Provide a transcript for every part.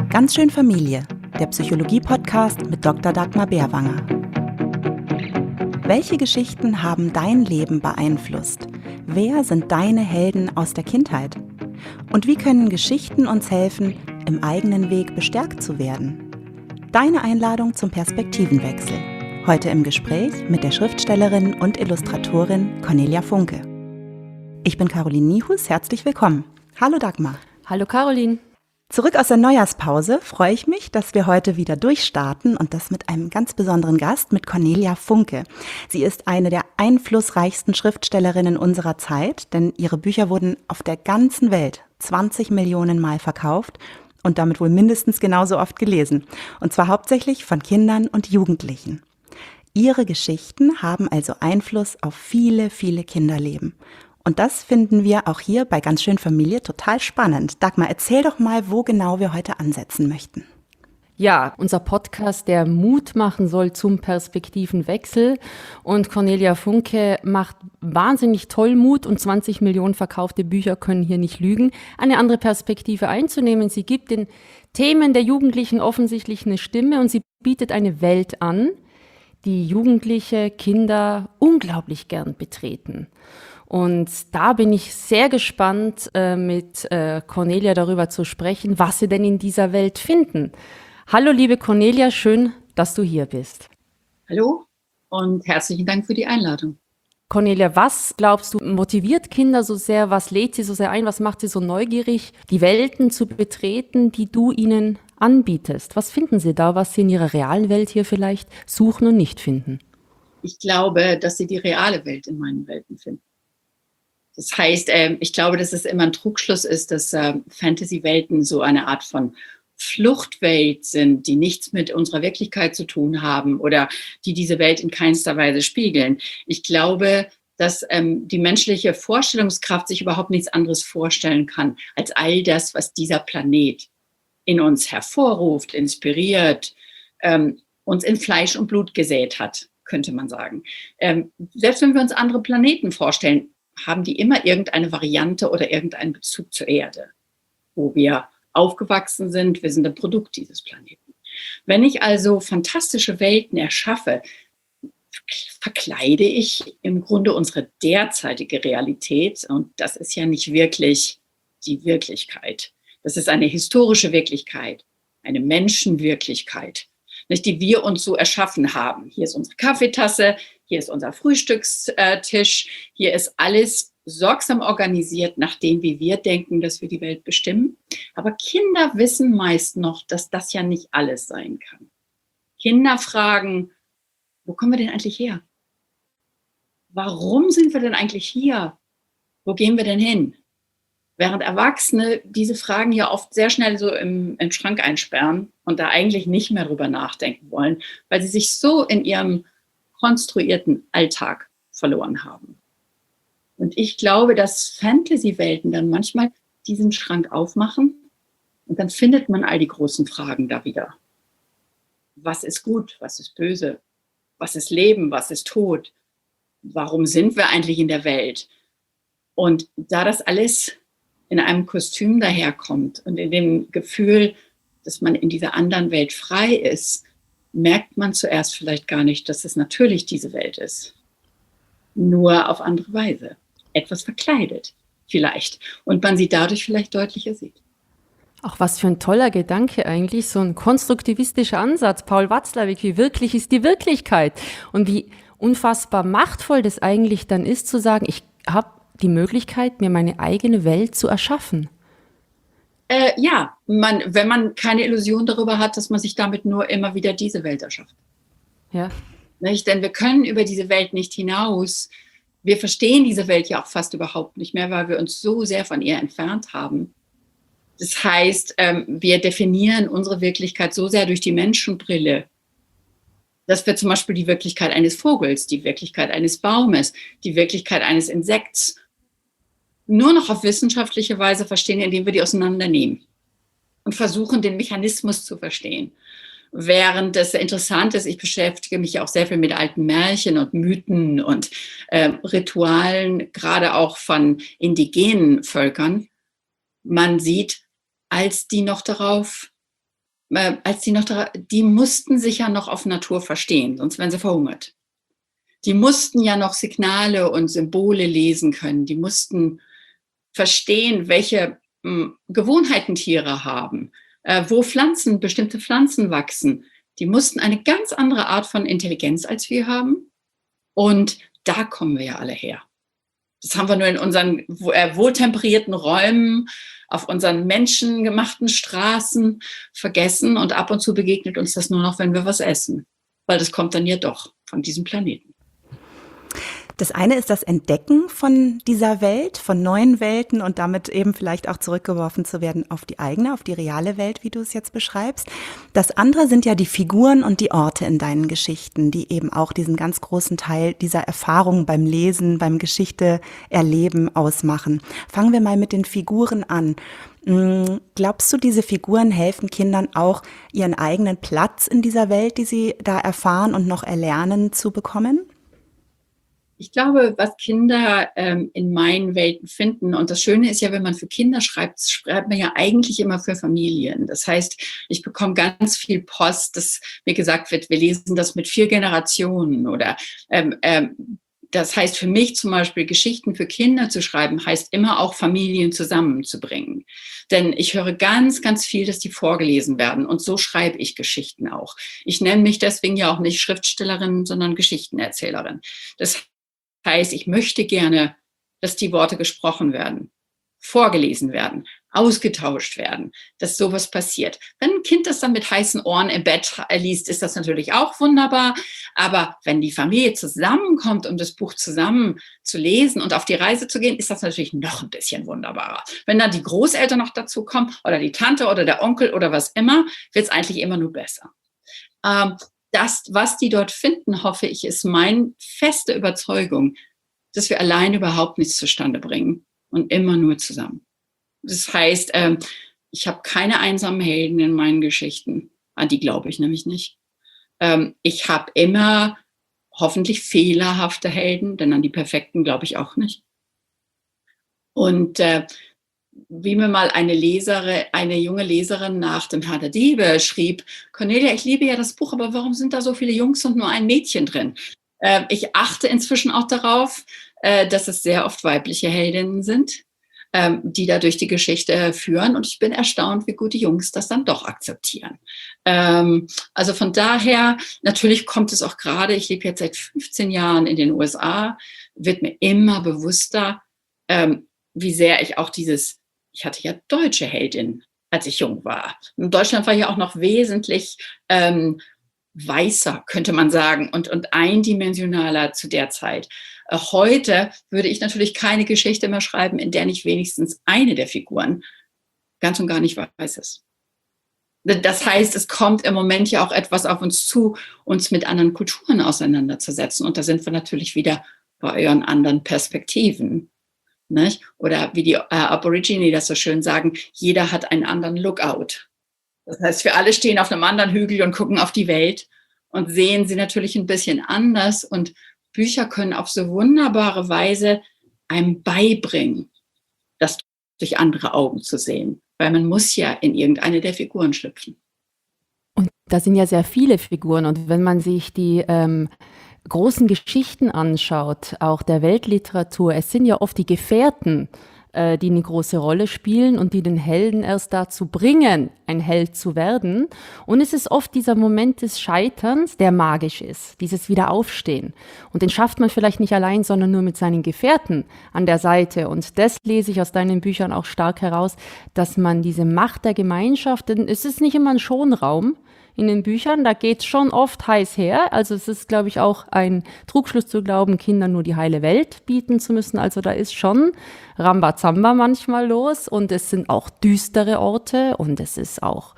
Ganz schön Familie, der Psychologie-Podcast mit Dr. Dagmar Bärwanger. Welche Geschichten haben dein Leben beeinflusst? Wer sind deine Helden aus der Kindheit? Und wie können Geschichten uns helfen, im eigenen Weg bestärkt zu werden? Deine Einladung zum Perspektivenwechsel. Heute im Gespräch mit der Schriftstellerin und Illustratorin Cornelia Funke. Ich bin Caroline Niehus, herzlich willkommen. Hallo Dagmar. Hallo Caroline. Zurück aus der Neujahrspause freue ich mich, dass wir heute wieder durchstarten und das mit einem ganz besonderen Gast, mit Cornelia Funke. Sie ist eine der einflussreichsten Schriftstellerinnen unserer Zeit, denn ihre Bücher wurden auf der ganzen Welt 20 Millionen Mal verkauft und damit wohl mindestens genauso oft gelesen. Und zwar hauptsächlich von Kindern und Jugendlichen. Ihre Geschichten haben also Einfluss auf viele, viele Kinderleben. Und das finden wir auch hier bei Ganz schön Familie total spannend. Dagmar, erzähl doch mal, wo genau wir heute ansetzen möchten. Ja, unser Podcast, der Mut machen soll zum Perspektivenwechsel. Und Cornelia Funke macht wahnsinnig toll Mut und 20 Millionen verkaufte Bücher können hier nicht lügen, eine andere Perspektive einzunehmen. Sie gibt den Themen der Jugendlichen offensichtlich eine Stimme und sie bietet eine Welt an, die Jugendliche, Kinder unglaublich gern betreten. Und da bin ich sehr gespannt, mit Cornelia darüber zu sprechen, was sie denn in dieser Welt finden. Hallo liebe Cornelia, schön, dass du hier bist. Hallo und herzlichen Dank für die Einladung. Cornelia, was glaubst du, motiviert Kinder so sehr, was lädt sie so sehr ein, was macht sie so neugierig, die Welten zu betreten, die du ihnen anbietest? Was finden sie da, was sie in ihrer realen Welt hier vielleicht suchen und nicht finden? Ich glaube, dass sie die reale Welt in meinen Welten finden. Das heißt, ich glaube, dass es immer ein Trugschluss ist, dass Fantasy-Welten so eine Art von Fluchtwelt sind, die nichts mit unserer Wirklichkeit zu tun haben oder die diese Welt in keinster Weise spiegeln. Ich glaube, dass die menschliche Vorstellungskraft sich überhaupt nichts anderes vorstellen kann, als all das, was dieser Planet in uns hervorruft, inspiriert, uns in Fleisch und Blut gesät hat, könnte man sagen. Selbst wenn wir uns andere Planeten vorstellen, haben die immer irgendeine Variante oder irgendeinen Bezug zur Erde, wo wir aufgewachsen sind. Wir sind ein Produkt dieses Planeten. Wenn ich also fantastische Welten erschaffe, verkleide ich im Grunde unsere derzeitige Realität. Und das ist ja nicht wirklich die Wirklichkeit. Das ist eine historische Wirklichkeit, eine Menschenwirklichkeit, nicht, die wir uns so erschaffen haben. Hier ist unsere Kaffeetasse, hier ist unser Frühstückstisch, hier ist alles sorgsam organisiert nach dem, wie wir denken, dass wir die Welt bestimmen. Aber Kinder wissen meist noch, dass das ja nicht alles sein kann. Kinder fragen, wo kommen wir denn eigentlich her? Warum sind wir denn eigentlich hier? Wo gehen wir denn hin? Während Erwachsene diese Fragen ja oft sehr schnell so im Schrank einsperren und da eigentlich nicht mehr drüber nachdenken wollen, weil sie sich so in ihrem konstruierten Alltag verloren haben. Und ich glaube, dass Fantasy-Welten dann manchmal diesen Schrank aufmachen und dann findet man all die großen Fragen da wieder. Was ist gut? Was ist böse? Was ist Leben? Was ist Tod? Warum sind wir eigentlich in der Welt? Und da das alles in einem Kostüm daherkommt und in dem Gefühl, dass man in dieser anderen Welt frei ist, merkt man zuerst vielleicht gar nicht, dass es natürlich diese Welt ist. Nur auf andere Weise. Etwas verkleidet vielleicht. Und man sie dadurch vielleicht deutlicher sieht. Auch was für ein toller Gedanke eigentlich, so ein konstruktivistischer Ansatz. Paul Watzlawick, wie wirklich ist die Wirklichkeit? Und wie unfassbar machtvoll das eigentlich dann ist, zu sagen, ich habe die Möglichkeit, mir meine eigene Welt zu erschaffen. Wenn man keine Illusion darüber hat, dass man sich damit nur immer wieder diese Welt erschafft. Ja. Nicht? Denn wir können über diese Welt nicht hinaus. Wir verstehen diese Welt ja auch fast überhaupt nicht mehr, weil wir uns so sehr von ihr entfernt haben. Das heißt, wir definieren unsere Wirklichkeit so sehr durch die Menschenbrille, dass wir zum Beispiel die Wirklichkeit eines Vogels, die Wirklichkeit eines Baumes, die Wirklichkeit eines Insekts nur noch auf wissenschaftliche Weise verstehen, indem wir die auseinandernehmen und versuchen, den Mechanismus zu verstehen. Während das interessant ist, ich beschäftige mich ja auch sehr viel mit alten Märchen und Mythen und Ritualen, gerade auch von indigenen Völkern. Man sieht, als die noch darauf als die mussten sich ja noch auf Natur verstehen, sonst wären sie verhungert. Die mussten ja noch Signale und Symbole lesen können. Die mussten verstehen, welche Gewohnheiten Tiere haben, wo bestimmte Pflanzen wachsen. Die mussten eine ganz andere Art von Intelligenz als wir haben. Und da kommen wir ja alle her. Das haben wir nur in unseren wohltemperierten Räumen, auf unseren menschengemachten Straßen vergessen. Und ab und zu begegnet uns das nur noch, wenn wir was essen. Weil das kommt dann ja doch von diesem Planeten. Das eine ist das Entdecken von dieser Welt, von neuen Welten und damit eben vielleicht auch zurückgeworfen zu werden auf die eigene, auf die reale Welt, wie du es jetzt beschreibst. Das andere sind ja die Figuren und die Orte in deinen Geschichten, die eben auch diesen ganz großen Teil dieser Erfahrung beim Lesen, beim Geschichte erleben ausmachen. Fangen wir mal mit den Figuren an. Glaubst du, diese Figuren helfen Kindern auch, ihren eigenen Platz in dieser Welt, die sie da erfahren und noch erlernen, zu bekommen? Ich glaube, was Kinder in meinen Welten finden, und das Schöne ist ja, wenn man für Kinder schreibt, schreibt man ja eigentlich immer für Familien. Das heißt, ich bekomme ganz viel Post, dass mir gesagt wird, wir lesen das mit 4 Generationen oder das heißt für mich zum Beispiel, Geschichten für Kinder zu schreiben, heißt immer auch Familien zusammenzubringen. Denn ich höre ganz, ganz viel, dass die vorgelesen werden. Und so schreibe ich Geschichten auch. Ich nenne mich deswegen ja auch nicht Schriftstellerin, sondern Geschichtenerzählerin. Das heißt, ich möchte gerne, dass die Worte gesprochen werden, vorgelesen werden, ausgetauscht werden, dass sowas passiert. Wenn ein Kind das dann mit heißen Ohren im Bett liest, ist das natürlich auch wunderbar. Aber wenn die Familie zusammenkommt, um das Buch zusammen zu lesen und auf die Reise zu gehen, ist das natürlich noch ein bisschen wunderbarer. Wenn dann die Großeltern noch dazu kommen oder die Tante oder der Onkel oder was immer, wird es eigentlich immer nur besser. Das, was die dort finden, hoffe ich, ist meine feste Überzeugung, dass wir allein überhaupt nichts zustande bringen und immer nur zusammen. Das heißt, ich habe keine einsamen Helden in meinen Geschichten. An die glaube ich nämlich nicht. Ich habe immer hoffentlich fehlerhafte Helden, denn an die perfekten glaube ich auch nicht. Und wie mir mal eine junge Leserin nach dem Herr der Diebe schrieb, Cornelia, ich liebe ja das Buch, aber warum sind da so viele Jungs und nur ein Mädchen drin? Ich achte inzwischen auch darauf, dass es sehr oft weibliche Heldinnen sind, die da durch die Geschichte führen. Und ich bin erstaunt, wie gut die Jungs das dann doch akzeptieren. Also von daher, natürlich kommt es auch gerade, ich lebe jetzt seit 15 Jahren in den USA, wird mir immer bewusster, wie sehr ich auch ich hatte ja deutsche Heldinnen, als ich jung war. In Deutschland war ja auch noch wesentlich weißer, könnte man sagen, und eindimensionaler zu der Zeit. Heute würde ich natürlich keine Geschichte mehr schreiben, in der nicht wenigstens eine der Figuren ganz und gar nicht weiß ist. Das heißt, es kommt im Moment ja auch etwas auf uns zu, uns mit anderen Kulturen auseinanderzusetzen. Und da sind wir natürlich wieder bei euren anderen Perspektiven. Nicht? Oder wie die Aborigine das so schön sagen, jeder hat einen anderen Lookout. Das heißt, wir alle stehen auf einem anderen Hügel und gucken auf die Welt und sehen sie natürlich ein bisschen anders. Und Bücher können auf so wunderbare Weise einem beibringen, das durch andere Augen zu sehen. Weil man muss ja in irgendeine der Figuren schlüpfen. Und da sind ja sehr viele Figuren. Und wenn man sich die großen Geschichten anschaut, auch der Weltliteratur, es sind ja oft die Gefährten, die eine große Rolle spielen und die den Helden erst dazu bringen, ein Held zu werden. Und es ist oft dieser Moment des Scheiterns, der magisch ist, dieses Wiederaufstehen. Und den schafft man vielleicht nicht allein, sondern nur mit seinen Gefährten an der Seite. Und das lese ich aus deinen Büchern auch stark heraus, dass man diese Macht der Gemeinschaft, denn es ist nicht immer ein Schonraum in den Büchern, da geht es schon oft heiß her. Also es ist, glaube ich, auch ein Trugschluss zu glauben, Kindern nur die heile Welt bieten zu müssen. Also da ist schon Rambazamba manchmal los und es sind auch düstere Orte und es ist auch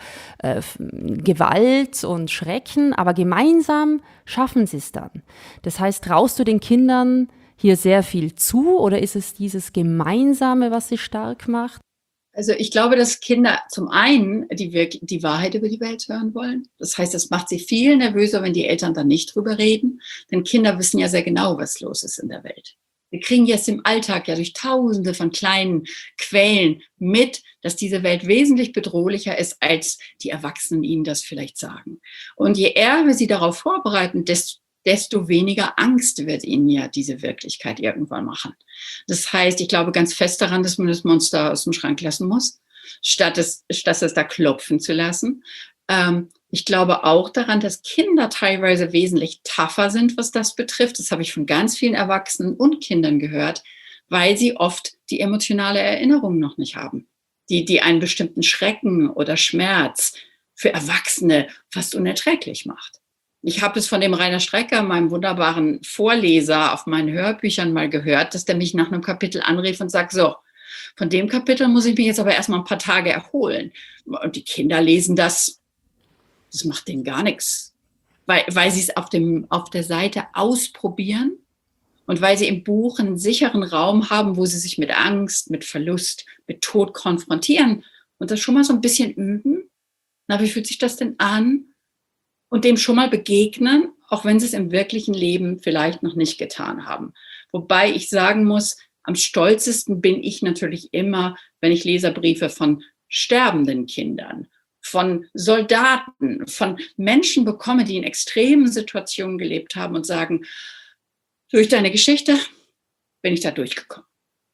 Gewalt und Schrecken, aber gemeinsam schaffen sie es dann. Das heißt, traust du den Kindern hier sehr viel zu oder ist es dieses Gemeinsame, was sie stark macht? Also ich glaube, dass Kinder zum einen die Wahrheit über die Welt hören wollen. Das heißt, es macht sie viel nervöser, wenn die Eltern dann nicht drüber reden. Denn Kinder wissen ja sehr genau, was los ist in der Welt. Wir kriegen jetzt im Alltag ja durch Tausende von kleinen Quellen mit, dass diese Welt wesentlich bedrohlicher ist, als die Erwachsenen ihnen das vielleicht sagen. Und je eher wir sie darauf vorbereiten, desto weniger Angst wird ihnen ja diese Wirklichkeit irgendwann machen. Das heißt, ich glaube ganz fest daran, dass man das Monster aus dem Schrank lassen muss, statt es da klopfen zu lassen. Ich glaube auch daran, dass Kinder teilweise wesentlich tougher sind, was das betrifft. Das habe ich von ganz vielen Erwachsenen und Kindern gehört, weil sie oft die emotionale Erinnerung noch nicht haben, die einen bestimmten Schrecken oder Schmerz für Erwachsene fast unerträglich macht. Ich habe es von dem Rainer Strecker, meinem wunderbaren Vorleser auf meinen Hörbüchern mal gehört, dass der mich nach einem Kapitel anrief und sagt, so, von dem Kapitel muss ich mich jetzt aber erstmal ein paar Tage erholen. Und die Kinder lesen das macht denen gar nichts, weil sie es auf der Seite ausprobieren und weil sie im Buch einen sicheren Raum haben, wo sie sich mit Angst, mit Verlust, mit Tod konfrontieren und das schon mal so ein bisschen üben. Na, wie fühlt sich das denn an? Und dem schon mal begegnen, auch wenn sie es im wirklichen Leben vielleicht noch nicht getan haben. Wobei ich sagen muss, am stolzesten bin ich natürlich immer, wenn ich Leserbriefe von sterbenden Kindern, von Soldaten, von Menschen bekomme, die in extremen Situationen gelebt haben und sagen, durch deine Geschichte bin ich da durchgekommen.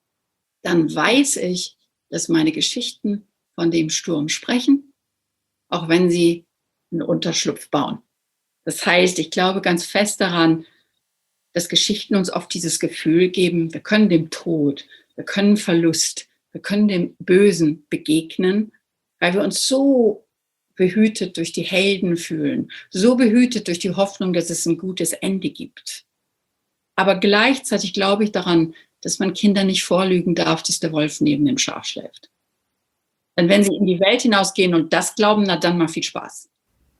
Dann weiß ich, dass meine Geschichten von dem Sturm sprechen, auch wenn sie einen Unterschlupf bauen. Das heißt, ich glaube ganz fest daran, dass Geschichten uns oft dieses Gefühl geben, wir können dem Tod, wir können Verlust, wir können dem Bösen begegnen, weil wir uns so behütet durch die Helden fühlen, so behütet durch die Hoffnung, dass es ein gutes Ende gibt. Aber gleichzeitig glaube ich daran, dass man Kindern nicht vorlügen darf, dass der Wolf neben dem Schaf schläft. Denn wenn sie in die Welt hinausgehen und das glauben, na dann mal viel Spaß.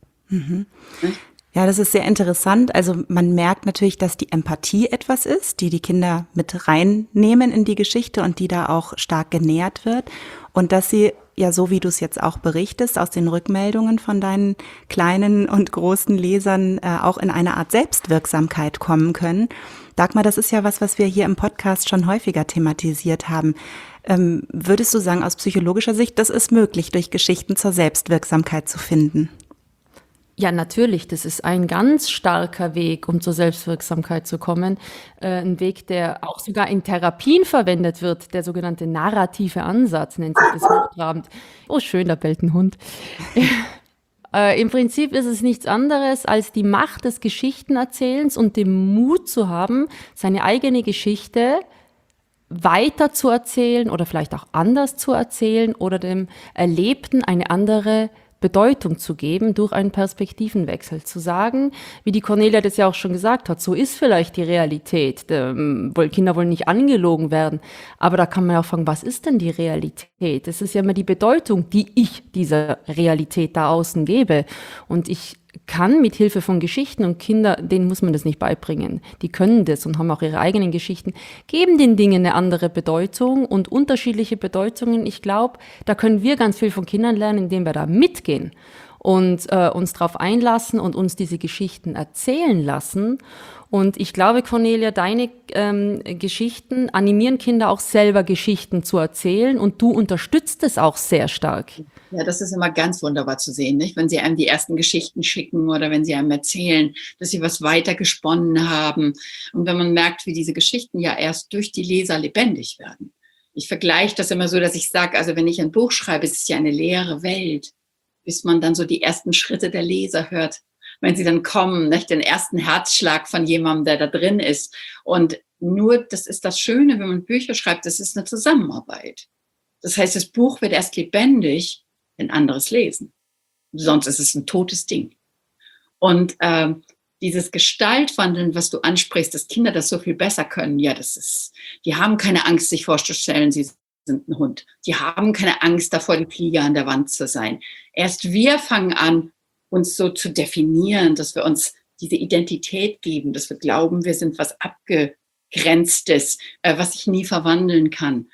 Ja, das ist sehr interessant. Also man merkt natürlich, dass die Empathie etwas ist, die Kinder mit reinnehmen in die Geschichte und die da auch stark genährt wird. Und dass sie, ja, so wie du es jetzt auch berichtest, aus den Rückmeldungen von deinen kleinen und großen Lesern auch in eine Art Selbstwirksamkeit kommen können. Dagmar, das ist ja was wir hier im Podcast schon häufiger thematisiert haben. Würdest du sagen, aus psychologischer Sicht, das ist möglich, durch Geschichten zur Selbstwirksamkeit zu finden? Ja, natürlich. Das ist ein ganz starker Weg, um zur Selbstwirksamkeit zu kommen. Ein Weg, der auch sogar in Therapien verwendet wird. Der sogenannte narrative Ansatz nennt sich das hochtrabend. Oh, schön, da bellt ein Hund. Im Prinzip ist es nichts anderes als die Macht des Geschichtenerzählens und dem Mut zu haben, seine eigene Geschichte weiter zu erzählen oder vielleicht auch anders zu erzählen oder dem Erlebten eine andere Bedeutung zu geben durch einen Perspektivenwechsel. Zu sagen, wie die Cornelia das ja auch schon gesagt hat, so ist vielleicht die Realität. Kinder wollen nicht angelogen werden. Aber da kann man ja auch fragen, was ist denn die Realität? Es ist ja immer die Bedeutung, die ich dieser Realität da außen gebe. Und ich kann mit Hilfe von Geschichten, und Kinder, denen muss man das nicht beibringen. Die können das und haben auch ihre eigenen Geschichten, geben den Dingen eine andere Bedeutung und unterschiedliche Bedeutungen. Ich glaube, da können wir ganz viel von Kindern lernen, indem wir da mitgehen und uns darauf einlassen und uns diese Geschichten erzählen lassen. Und ich glaube, Cornelia, deine Geschichten animieren Kinder auch selber Geschichten zu erzählen und du unterstützt es auch sehr stark. Ja, das ist immer ganz wunderbar zu sehen, nicht? Wenn sie einem die ersten Geschichten schicken oder wenn sie einem erzählen, dass sie was weiter gesponnen haben. Und wenn man merkt, wie diese Geschichten ja erst durch die Leser lebendig werden. Ich vergleiche das immer so, dass ich sage, also wenn ich ein Buch schreibe, ist es ja eine leere Welt, bis man dann so die ersten Schritte der Leser hört. Wenn sie dann kommen, nicht? Den ersten Herzschlag von jemandem, der da drin ist. Und nur, das ist das Schöne, wenn man Bücher schreibt, das ist eine Zusammenarbeit. Das heißt, das Buch wird erst lebendig, wenn anderes lesen. Sonst ist es ein totes Ding. Und dieses Gestaltwandeln, was du ansprichst, dass Kinder das so viel besser können, ja, die haben keine Angst, sich vorzustellen, sie sind ein Hund. Die haben keine Angst davor, die Fliege an der Wand zu sein. Erst wir fangen an, uns so zu definieren, dass wir uns diese Identität geben, dass wir glauben, wir sind was Abgegrenztes, was sich nie verwandeln kann.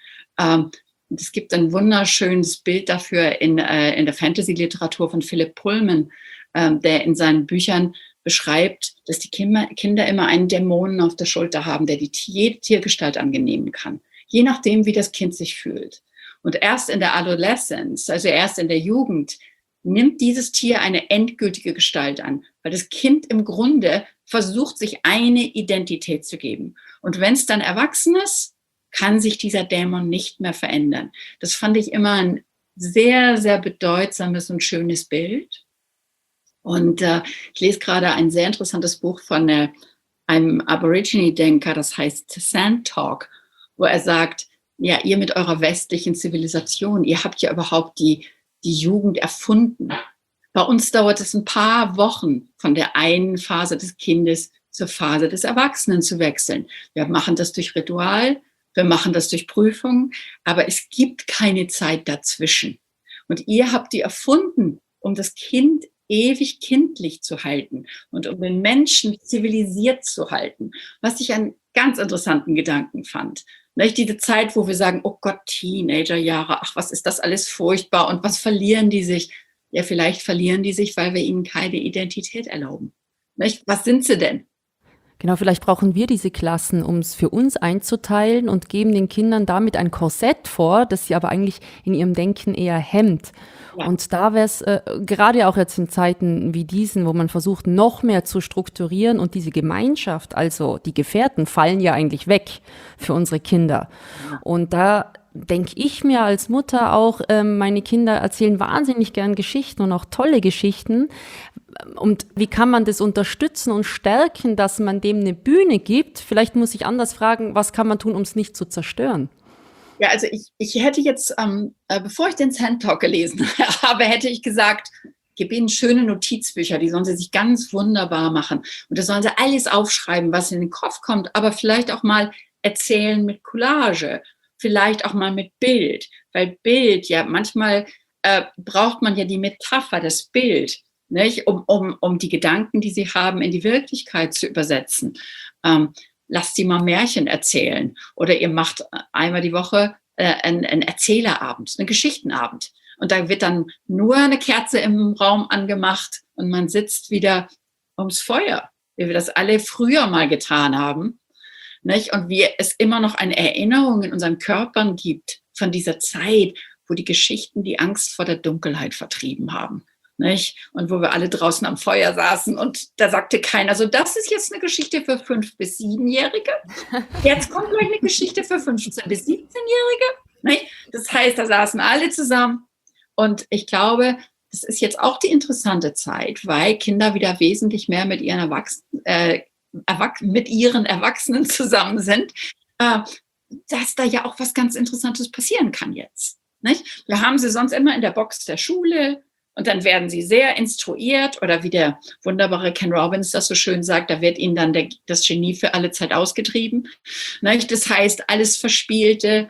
Es gibt ein wunderschönes Bild dafür in der Fantasy-Literatur von Philip Pullman, der in seinen Büchern beschreibt, dass die Kinder immer einen Dämonen auf der Schulter haben, der jede Tiergestalt annehmen kann, je nachdem, wie das Kind sich fühlt. Und erst in der Adolescence, also erst in der Jugend, nimmt dieses Tier eine endgültige Gestalt an, weil das Kind im Grunde versucht, sich eine Identität zu geben. Und wenn es dann erwachsen ist, kann sich dieser Dämon nicht mehr verändern. Das fand ich immer ein sehr, sehr bedeutsames und schönes Bild. Und ich lese gerade ein sehr interessantes Buch von einem Aborigine-Denker, das heißt Sand Talk, wo er sagt, ja, ihr mit eurer westlichen Zivilisation, ihr habt ja überhaupt die Jugend erfunden. Bei uns dauert es ein paar Wochen, von der einen Phase des Kindes zur Phase des Erwachsenen zu wechseln. Wir machen das durch Ritual, wir machen das durch Prüfungen, aber es gibt keine Zeit dazwischen. Und ihr habt die erfunden, um das Kind ewig kindlich zu halten und um den Menschen zivilisiert zu halten, was ich einen ganz interessanten Gedanken fand. Nicht diese Zeit, wo wir sagen, oh Gott, Teenagerjahre, ach, was ist das alles furchtbar und was verlieren die sich? Ja, vielleicht verlieren die sich, weil wir ihnen keine Identität erlauben. Nicht? Was sind sie denn? Genau, vielleicht brauchen wir diese Klassen, um es für uns einzuteilen und geben den Kindern damit ein Korsett vor, das sie aber eigentlich in ihrem Denken eher hemmt. Ja. Und da wäre es gerade auch jetzt in Zeiten wie diesen, wo man versucht, noch mehr zu strukturieren und diese Gemeinschaft, also die Gefährten, fallen ja eigentlich weg für unsere Kinder. Ja. Und da denke ich mir als Mutter auch, meine Kinder erzählen wahnsinnig gern Geschichten und auch tolle Geschichten. Und wie kann man das unterstützen und stärken, dass man dem eine Bühne gibt? Vielleicht muss ich anders fragen, was kann man tun, um es nicht zu zerstören? Ja, also ich hätte jetzt, bevor ich den Sand Talk gelesen habe, hätte ich gesagt, gib ihnen schöne Notizbücher, die sollen sie sich ganz wunderbar machen. Und da sollen sie alles aufschreiben, was in den Kopf kommt, aber vielleicht auch mal erzählen mit Collage, vielleicht auch mal mit Bild, weil Bild, ja, manchmal braucht man ja die Metapher, das Bild, nicht? Um die Gedanken, die sie haben, in die Wirklichkeit zu übersetzen. Lasst sie mal Märchen erzählen oder ihr macht einmal die Woche einen Erzählerabend, einen Geschichtenabend. Und da wird dann nur eine Kerze im Raum angemacht und man sitzt wieder ums Feuer, wie wir das alle früher mal getan haben. Nicht? Und wie es immer noch eine Erinnerung in unseren Körpern gibt von dieser Zeit, wo die Geschichten die Angst vor der Dunkelheit vertrieben haben. Nicht? Und wo wir alle draußen am Feuer saßen und da sagte keiner, so das ist jetzt eine Geschichte für 5- bis 7-Jährige. Jetzt kommt gleich eine Geschichte für 15- bis 17-Jährige. Nicht? Das heißt, da saßen alle zusammen und ich glaube, das ist jetzt auch die interessante Zeit, weil Kinder wieder wesentlich mehr mit ihren Erwachsenen zusammen sind, dass da ja auch was ganz Interessantes passieren kann jetzt. Nicht? Wir haben sie sonst immer in der Box der Schule und dann werden sie sehr instruiert oder wie der wunderbare Ken Robbins das so schön sagt, da wird ihnen dann das Genie für alle Zeit ausgetrieben. Nicht? Das heißt, alles Verspielte.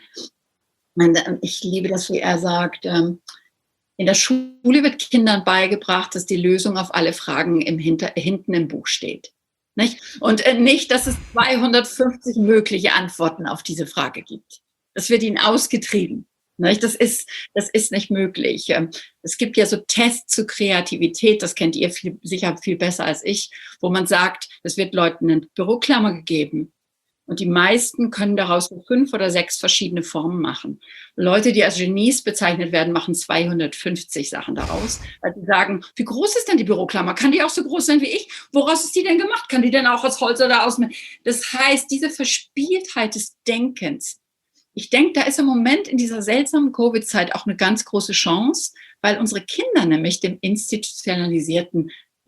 Ich liebe das, wie er sagt, in der Schule wird Kindern beigebracht, dass die Lösung auf alle Fragen hinten im Buch steht. Nicht? Und nicht, dass es 250 mögliche Antworten auf diese Frage gibt. Das wird ihnen ausgetrieben. Nicht? Das ist nicht möglich. Es gibt ja so Tests zu Kreativität, das kennt ihr sicher viel besser als ich, wo man sagt, es wird Leuten eine Büroklammer gegeben. Und die meisten können daraus 5 oder 6 verschiedene Formen machen. Leute, die als Genies bezeichnet werden, machen 250 Sachen daraus. Weil sie sagen, wie groß ist denn die Büroklammer? Kann die auch so groß sein wie ich? Woraus ist die denn gemacht? Kann die denn auch aus Holz oder aus... Das heißt, diese Verspieltheit des Denkens. Ich denke, da ist im Moment in dieser seltsamen Covid-Zeit auch eine ganz große Chance, weil unsere Kinder nämlich dem institutionalisierten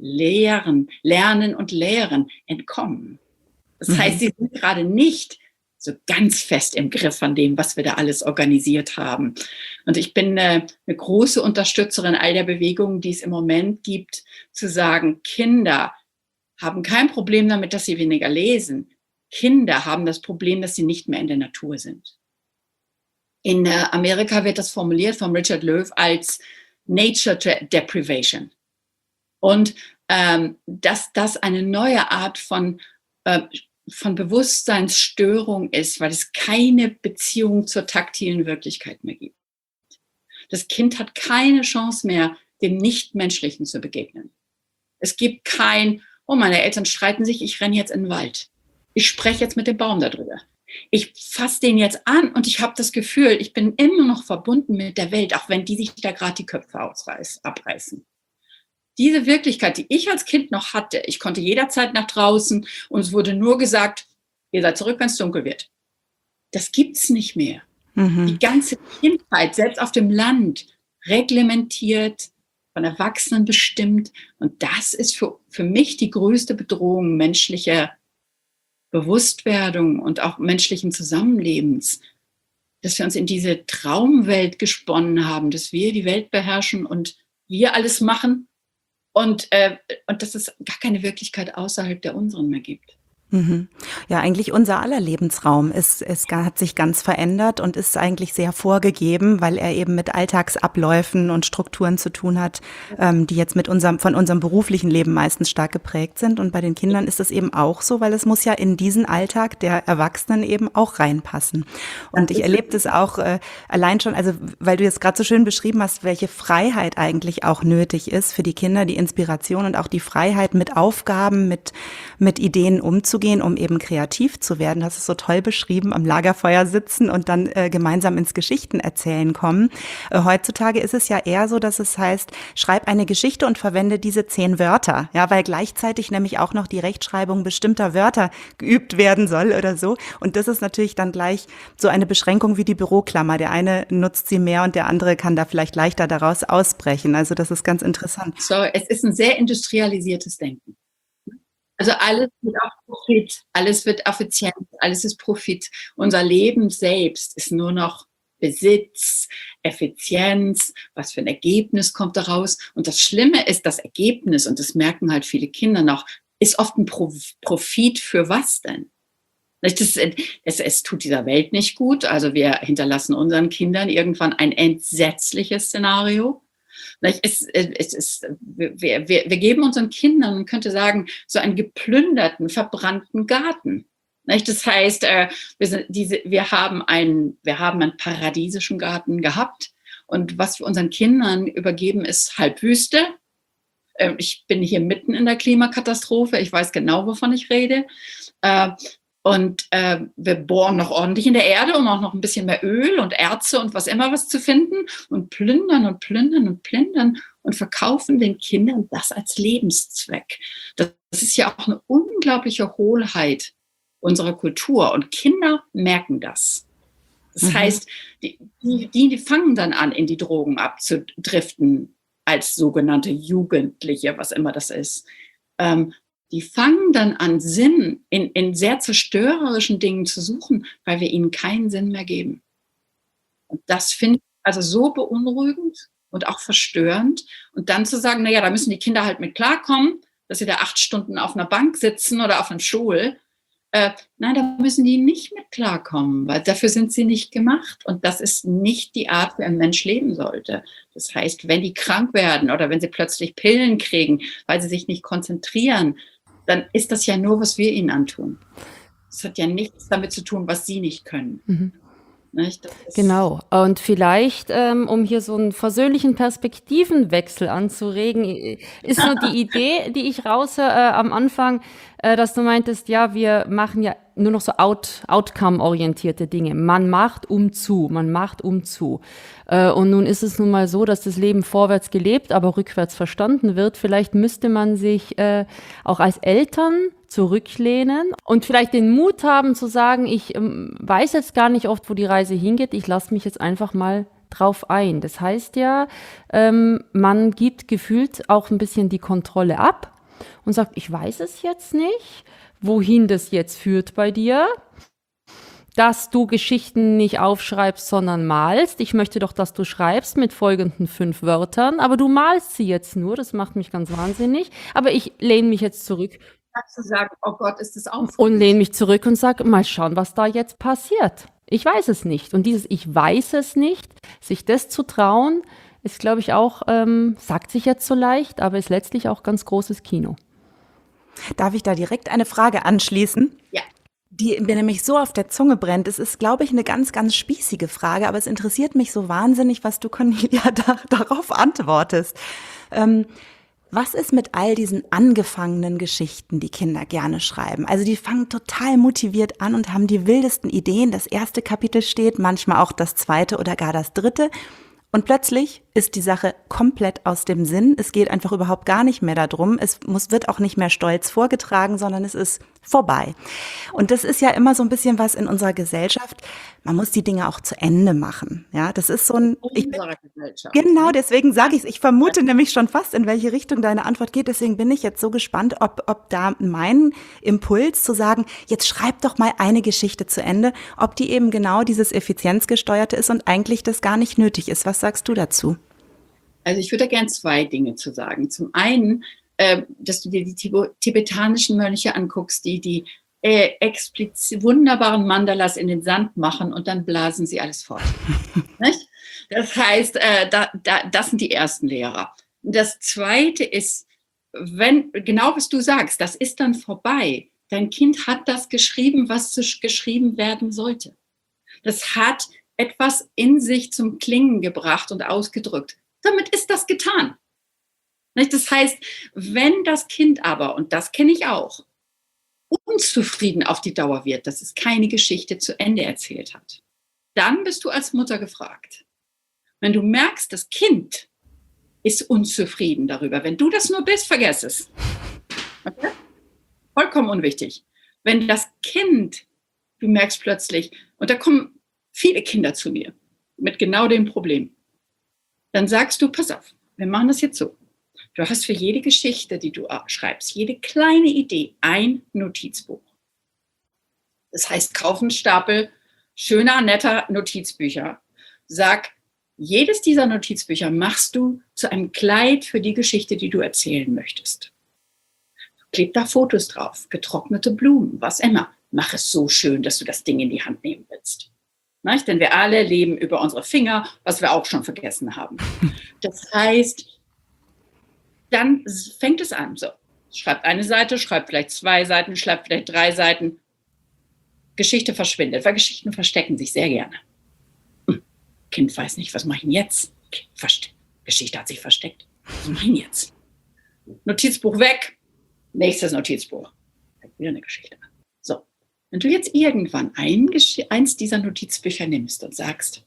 Lernen und Lehren entkommen. Das heißt, sie sind gerade nicht so ganz fest im Griff von dem, was wir da alles organisiert haben. Und ich bin eine große Unterstützerin all der Bewegungen, die es im Moment gibt, zu sagen, Kinder haben kein Problem damit, dass sie weniger lesen. Kinder haben das Problem, dass sie nicht mehr in der Natur sind. In Amerika wird das formuliert von Richard Löw als Nature Deprivation. Und dass das eine neue Art von Bewusstseinsstörung ist, weil es keine Beziehung zur taktilen Wirklichkeit mehr gibt. Das Kind hat keine Chance mehr, dem Nichtmenschlichen zu begegnen. Es gibt kein, oh, meine Eltern streiten sich, ich renne jetzt in den Wald. Ich spreche jetzt mit dem Baum darüber. Ich fasse den jetzt an und ich habe das Gefühl, ich bin immer noch verbunden mit der Welt, auch wenn die sich da gerade die Köpfe abreißen. Diese Wirklichkeit, die ich als Kind noch hatte, ich konnte jederzeit nach draußen und es wurde nur gesagt, ihr seid zurück, wenn es dunkel wird. Das gibt's nicht mehr. Die ganze Kindheit, selbst auf dem Land, reglementiert, von Erwachsenen bestimmt. Und das ist für mich die größte Bedrohung menschlicher Bewusstwerdung und auch menschlichen Zusammenlebens, dass wir uns in diese Traumwelt gesponnen haben, dass wir die Welt beherrschen und wir alles machen und dass es gar keine Wirklichkeit außerhalb der unseren mehr gibt. Ja, eigentlich unser aller Lebensraum hat sich ganz verändert und ist eigentlich sehr vorgegeben, weil er eben mit Alltagsabläufen und Strukturen zu tun hat, die jetzt von unserem beruflichen Leben meistens stark geprägt sind. Und bei den Kindern ist es eben auch so, weil es muss ja in diesen Alltag der Erwachsenen eben auch reinpassen. Und ich erlebe das auch allein schon, also weil du jetzt gerade so schön beschrieben hast, welche Freiheit eigentlich auch nötig ist für die Kinder, die Inspiration und auch die Freiheit, mit Aufgaben, mit Ideen umzugehen, um eben kreativ zu werden. Du hast es so toll beschrieben, am Lagerfeuer sitzen und dann gemeinsam ins Geschichtenerzählen kommen. Heutzutage ist es ja eher so, dass es heißt, schreib eine Geschichte und verwende diese 10 Wörter. Ja, weil gleichzeitig nämlich auch noch die Rechtschreibung bestimmter Wörter geübt werden soll oder so. Und das ist natürlich dann gleich so eine Beschränkung wie die Büroklammer. Der eine nutzt sie mehr und der andere kann da vielleicht leichter daraus ausbrechen. Also das ist ganz interessant. So, es ist ein sehr industrialisiertes Denken. Also alles wird auf Profit, alles wird effizient, alles ist Profit. Unser Leben selbst ist nur noch Besitz, Effizienz, was für ein Ergebnis kommt daraus. Und das Schlimme ist, das Ergebnis, und das merken halt viele Kinder noch, ist oft ein Profit für was denn? Es tut dieser Welt nicht gut. Also wir hinterlassen unseren Kindern irgendwann ein entsetzliches Szenario. Wir geben unseren Kindern, man könnte sagen, so einen geplünderten, verbrannten Garten. Das heißt, wir haben einen paradiesischen Garten gehabt und was wir unseren Kindern übergeben, ist Halbwüste. Ich bin hier mitten in der Klimakatastrophe, ich weiß genau, wovon ich rede. Und wir bohren noch ordentlich in der Erde, um auch noch ein bisschen mehr Öl und Erze und was immer was zu finden und plündern und plündern und plündern und verkaufen den Kindern das als Lebenszweck. Das ist ja auch eine unglaubliche Hohlheit unserer Kultur und Kinder merken das. Das heißt, die fangen dann an, in die Drogen abzudriften als sogenannte Jugendliche, was immer das ist. Die fangen dann an, Sinn in sehr zerstörerischen Dingen zu suchen, weil wir ihnen keinen Sinn mehr geben. Und das finde ich also so beunruhigend und auch verstörend. Und dann zu sagen, naja, da müssen die Kinder halt mit klarkommen, dass sie da 8 Stunden auf einer Bank sitzen oder auf einem Stuhl. Nein, da müssen die nicht mit klarkommen, weil dafür sind sie nicht gemacht. Und das ist nicht die Art, wie ein Mensch leben sollte. Das heißt, wenn die krank werden oder wenn sie plötzlich Pillen kriegen, weil sie sich nicht konzentrieren, dann ist das ja nur, was wir ihnen antun. Das hat ja nichts damit zu tun, was sie nicht können. Genau. Und vielleicht, um hier so einen versöhnlichen Perspektivenwechsel anzuregen, ist so die Idee, die ich raushöre am Anfang, dass du meintest, ja, wir machen ja nur noch so outcome-orientierte Dinge. Man macht zu. Und nun ist es nun mal so, dass das Leben vorwärts gelebt, aber rückwärts verstanden wird. Vielleicht müsste man sich auch als Eltern zurücklehnen und vielleicht den Mut haben zu sagen, ich weiß jetzt gar nicht oft, wo die Reise hingeht, ich lasse mich jetzt einfach mal drauf ein. Das heißt ja, man gibt gefühlt auch ein bisschen die Kontrolle ab und sagt, ich weiß es jetzt nicht, wohin das jetzt führt bei dir, dass du Geschichten nicht aufschreibst, sondern malst. Ich möchte doch, dass du schreibst mit folgenden 5 Wörtern, aber du malst sie jetzt nur, das macht mich ganz wahnsinnig, aber ich lehne mich jetzt zurück. Zu sagen, oh Gott, ist das auch. Und lehne mich zurück und sage, mal schauen, was da jetzt passiert. Ich weiß es nicht. Und dieses Ich weiß es nicht, sich das zu trauen, ist, glaube ich, auch, sagt sich jetzt so leicht, aber ist letztlich auch ganz großes Kino. Darf ich da direkt eine Frage anschließen? Ja. Die mir nämlich so auf der Zunge brennt. Es ist, glaube ich, eine ganz, ganz spießige Frage, aber es interessiert mich so wahnsinnig, was du, Cornelia, darauf antwortest. Was ist mit all diesen angefangenen Geschichten, die Kinder gerne schreiben? Also die fangen total motiviert an und haben die wildesten Ideen. Das erste Kapitel steht, manchmal auch das zweite oder gar das dritte. Und plötzlich ist die Sache komplett aus dem Sinn. Es geht einfach überhaupt gar nicht mehr darum. Wird auch nicht mehr stolz vorgetragen, sondern es ist vorbei. Und das ist ja immer so ein bisschen was in unserer Gesellschaft. Man muss die Dinge auch zu Ende machen. Ja, das ist so ein, genau, deswegen sage ich es. Ich vermute nämlich schon fast, in welche Richtung deine Antwort geht. Deswegen bin ich jetzt so gespannt, ob da mein Impuls zu sagen, jetzt schreib doch mal eine Geschichte zu Ende, ob die eben genau dieses Effizienzgesteuerte ist und eigentlich das gar nicht nötig ist. Was sagst du dazu? Also ich würde da gern 2 Dinge zu sagen. Zum einen, dass du dir die tibetanischen Mönche anguckst, die explizit wunderbaren Mandalas in den Sand machen und dann blasen sie alles fort. Nicht? Das heißt, das sind die ersten Lehrer. Das Zweite ist, genau was du sagst, das ist dann vorbei. Dein Kind hat das geschrieben, was geschrieben werden sollte. Das hat etwas in sich zum Klingen gebracht und ausgedrückt. Damit ist das getan. Das heißt, wenn das Kind aber, und das kenne ich auch, unzufrieden auf die Dauer wird, dass es keine Geschichte zu Ende erzählt hat, dann bist du als Mutter gefragt. Wenn du merkst, das Kind ist unzufrieden darüber, wenn du das nur bist, vergiss es. Okay? Vollkommen unwichtig. Wenn das Kind, du merkst plötzlich, und da kommen viele Kinder zu mir mit genau dem Problem, dann sagst du, pass auf, wir machen das jetzt so. Du hast für jede Geschichte, die du schreibst, jede kleine Idee, ein Notizbuch. Das heißt, kauf einen Stapel schöner, netter Notizbücher. Sag, jedes dieser Notizbücher machst du zu einem Kleid für die Geschichte, die du erzählen möchtest. Kleb da Fotos drauf, getrocknete Blumen, was immer. Mach es so schön, dass du das Ding in die Hand nehmen willst. Nicht? Denn wir alle leben über unsere Finger, was wir auch schon vergessen haben. Das heißt, dann fängt es an. So, schreibt eine Seite, schreibt vielleicht 2 Seiten, schreibt vielleicht 3 Seiten. Geschichte verschwindet, weil Geschichten verstecken sich sehr gerne. Kind weiß nicht, was mache ich denn jetzt? Geschichte hat sich versteckt. Was mache ich denn jetzt? Notizbuch weg, nächstes Notizbuch. Wieder eine Geschichte. So, wenn du jetzt irgendwann eins dieser Notizbücher nimmst und sagst,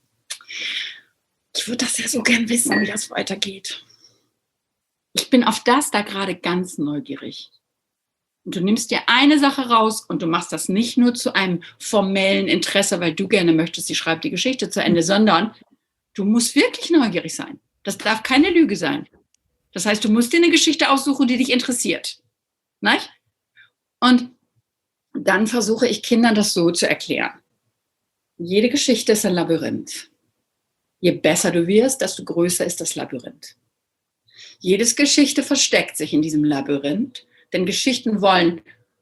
ich würde das ja so gern wissen, wie das weitergeht. Ich bin auf das da gerade ganz neugierig. Und du nimmst dir eine Sache raus und du machst das nicht nur zu einem formellen Interesse, weil du gerne möchtest, ich schreibe die Geschichte zu Ende, sondern du musst wirklich neugierig sein. Das darf keine Lüge sein. Das heißt, du musst dir eine Geschichte aussuchen, die dich interessiert. Nicht? Und dann versuche ich Kindern das so zu erklären. Jede Geschichte ist ein Labyrinth. Je besser du wirst, desto größer ist das Labyrinth. Jedes Geschichte versteckt sich in diesem Labyrinth, denn Geschichten wollen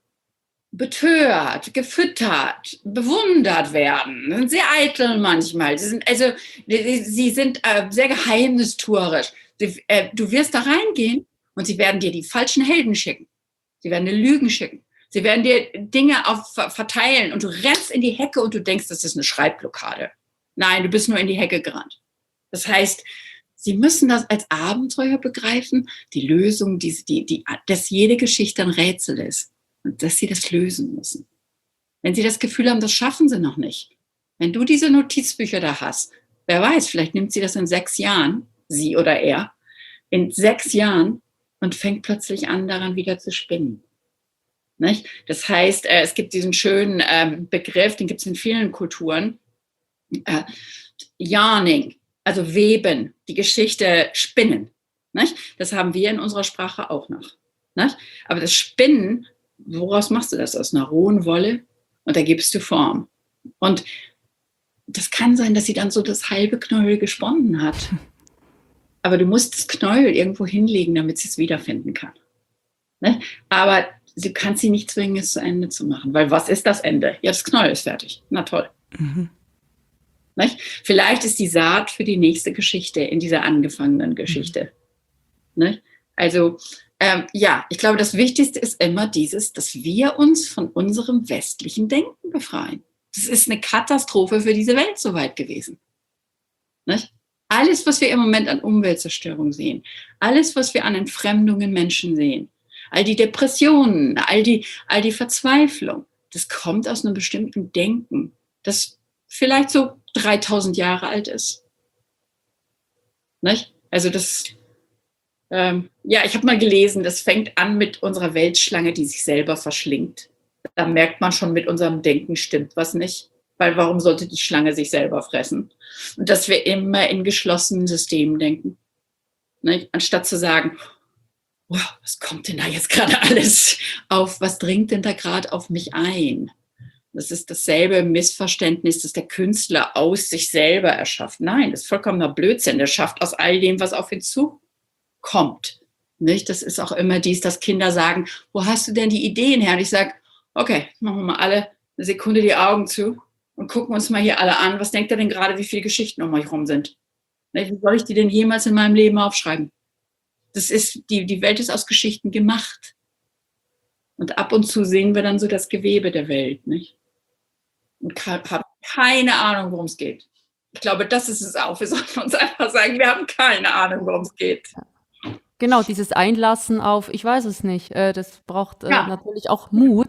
betört, gefüttert, bewundert werden. Sie sind sehr eitel manchmal. Sie sind sehr geheimnistuerisch. Du wirst da reingehen und sie werden dir die falschen Helden schicken. Sie werden dir Lügen schicken. Sie werden dir Dinge verteilen und du rennst in die Hecke und du denkst, das ist eine Schreibblockade. Nein, du bist nur in die Hecke gerannt. Das heißt, Sie müssen das als Abenteuer begreifen, die Lösung, dass jede Geschichte ein Rätsel ist und dass Sie das lösen müssen. Wenn Sie das Gefühl haben, das schaffen Sie noch nicht. Wenn du diese Notizbücher da hast, wer weiß, vielleicht nimmt sie das in 6 Jahren, sie oder er, in 6 Jahren und fängt plötzlich an, daran wieder zu spinnen. Nicht? Das heißt, es gibt diesen schönen Begriff, den gibt es in vielen Kulturen, Yarning, also weben, die Geschichte spinnen. Nicht? Das haben wir in unserer Sprache auch noch. Nicht? Aber das Spinnen, woraus machst du das? Aus einer rohen Wolle und da gibst du Form. Und das kann sein, dass sie dann so das halbe Knäuel gesponnen hat. Aber du musst das Knäuel irgendwo hinlegen, damit sie es wiederfinden kann. Nicht? Aber du kannst sie nicht zwingen, es zu Ende zu machen. Weil was ist das Ende? Ja, das Knäuel ist fertig. Na toll. Mhm. Nicht? Vielleicht ist die Saat für die nächste Geschichte in dieser angefangenen Geschichte. Nicht? Also, ich glaube, das Wichtigste ist immer dass wir uns von unserem westlichen Denken befreien. Das ist eine Katastrophe für diese Welt soweit gewesen. Nicht? Alles, was wir im Moment an Umweltzerstörung sehen, alles, was wir an Entfremdung in Menschen sehen, all die Depressionen, all die Verzweiflung, das kommt aus einem bestimmten Denken, das vielleicht so 3000 Jahre alt ist. Nicht? Also ich habe mal gelesen, das fängt an mit unserer Weltschlange, die sich selber verschlingt. Da merkt man schon, mit unserem Denken stimmt was nicht. Weil warum sollte die Schlange sich selber fressen? Und dass wir immer in geschlossenen Systemen denken. Ne? Anstatt zu sagen, wow, was kommt denn da jetzt gerade alles auf? Was dringt denn da gerade auf mich ein? Das ist dasselbe Missverständnis, das der Künstler aus sich selber erschafft. Nein, das ist vollkommener Blödsinn. Der schafft aus all dem, was auf ihn zukommt. Nicht? Das ist auch immer dies, dass Kinder sagen, wo hast du denn die Ideen her? Und ich sage, okay, machen wir mal alle eine Sekunde die Augen zu und gucken uns mal hier alle an. Was denkt ihr denn gerade, wie viele Geschichten um euch rum sind? Wie soll ich die denn jemals in meinem Leben aufschreiben? Das ist, die Welt ist aus Geschichten gemacht. Und ab und zu sehen wir dann so das Gewebe der Welt, nicht? Und haben keine Ahnung, worum es geht. Ich glaube, das ist es auch. Wir sollten uns einfach sagen, wir haben keine Ahnung, worum es geht. Genau, dieses Einlassen auf, ich weiß es nicht, das braucht natürlich auch Mut.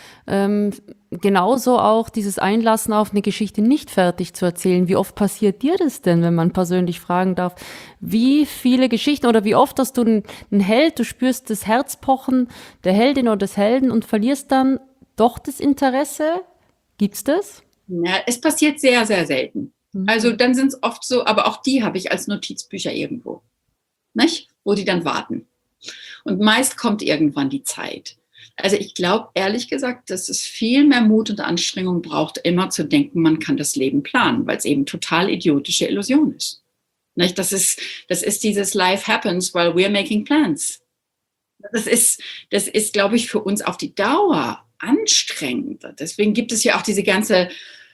Genauso auch dieses Einlassen auf, eine Geschichte nicht fertig zu erzählen. Wie oft passiert dir das denn, wenn man persönlich fragen darf? Wie viele Geschichten oder wie oft hast du einen Held, du spürst das Herzpochen der Heldin oder des Helden und verlierst dann doch das Interesse? Gibt's das? Ja, es passiert sehr, sehr selten. Also dann sind es oft so, aber auch die habe ich als Notizbücher irgendwo, nicht? Wo die dann warten. Und meist kommt irgendwann die Zeit. Also ich glaube, ehrlich gesagt, dass es viel mehr Mut und Anstrengung braucht, immer zu denken, man kann das Leben planen, weil es eben total idiotische Illusion ist. Nicht? Das ist dieses Life happens while we're making plans. Das ist, glaube ich, für uns auf die Dauer anstrengend. Deswegen gibt es ja auch diese ganze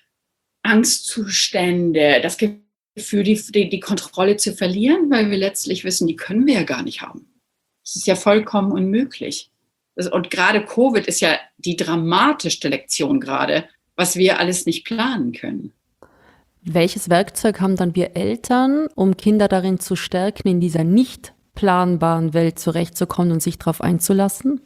Angstzustände, das Gefühl, die Kontrolle zu verlieren, weil wir letztlich wissen, die können wir ja gar nicht haben. Das ist ja vollkommen unmöglich. Und gerade Covid ist ja die dramatischste Lektion gerade, was wir alles nicht planen können. Welches Werkzeug haben dann wir Eltern, um Kinder darin zu stärken, in dieser nicht planbaren Welt zurechtzukommen und sich darauf einzulassen?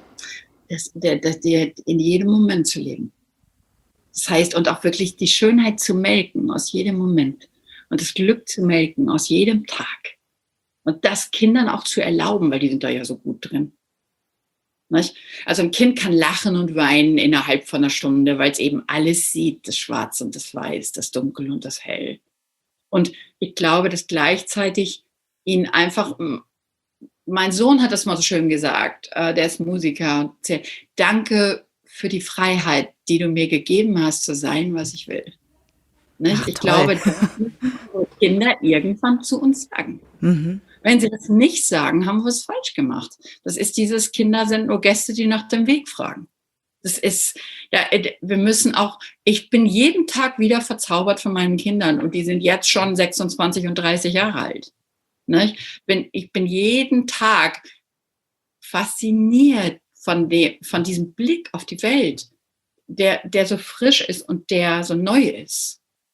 In jedem Moment zu leben. Das heißt, und auch wirklich die Schönheit zu melken aus jedem Moment und das Glück zu melken aus jedem Tag. Und das Kindern auch zu erlauben, weil die sind da ja so gut drin. Nicht? Also ein Kind kann lachen und weinen innerhalb von einer Stunde, weil es eben alles sieht, das Schwarz und das Weiß, das Dunkel und das Hell. Und ich glaube, dass gleichzeitig ihn einfach, mein Sohn hat das mal so schön gesagt, der ist Musiker, danke für die Freiheit, die du mir gegeben hast, zu sein, was ich will. Nicht? Ach, ich toll. glaube, das müssen Kinder irgendwann zu uns sagen. Mhm. Wenn sie das nicht sagen, haben wir es falsch gemacht. Das ist dieses, Kinder sind nur Gäste, die nach dem Weg fragen. Das ist, ja, wir müssen auch, ich bin jeden Tag wieder verzaubert von meinen Kindern und die sind jetzt schon 26 und 30 Jahre alt. Ich bin jeden Tag fasziniert von diesem Blick auf die Welt, der so frisch ist und der so neu ist.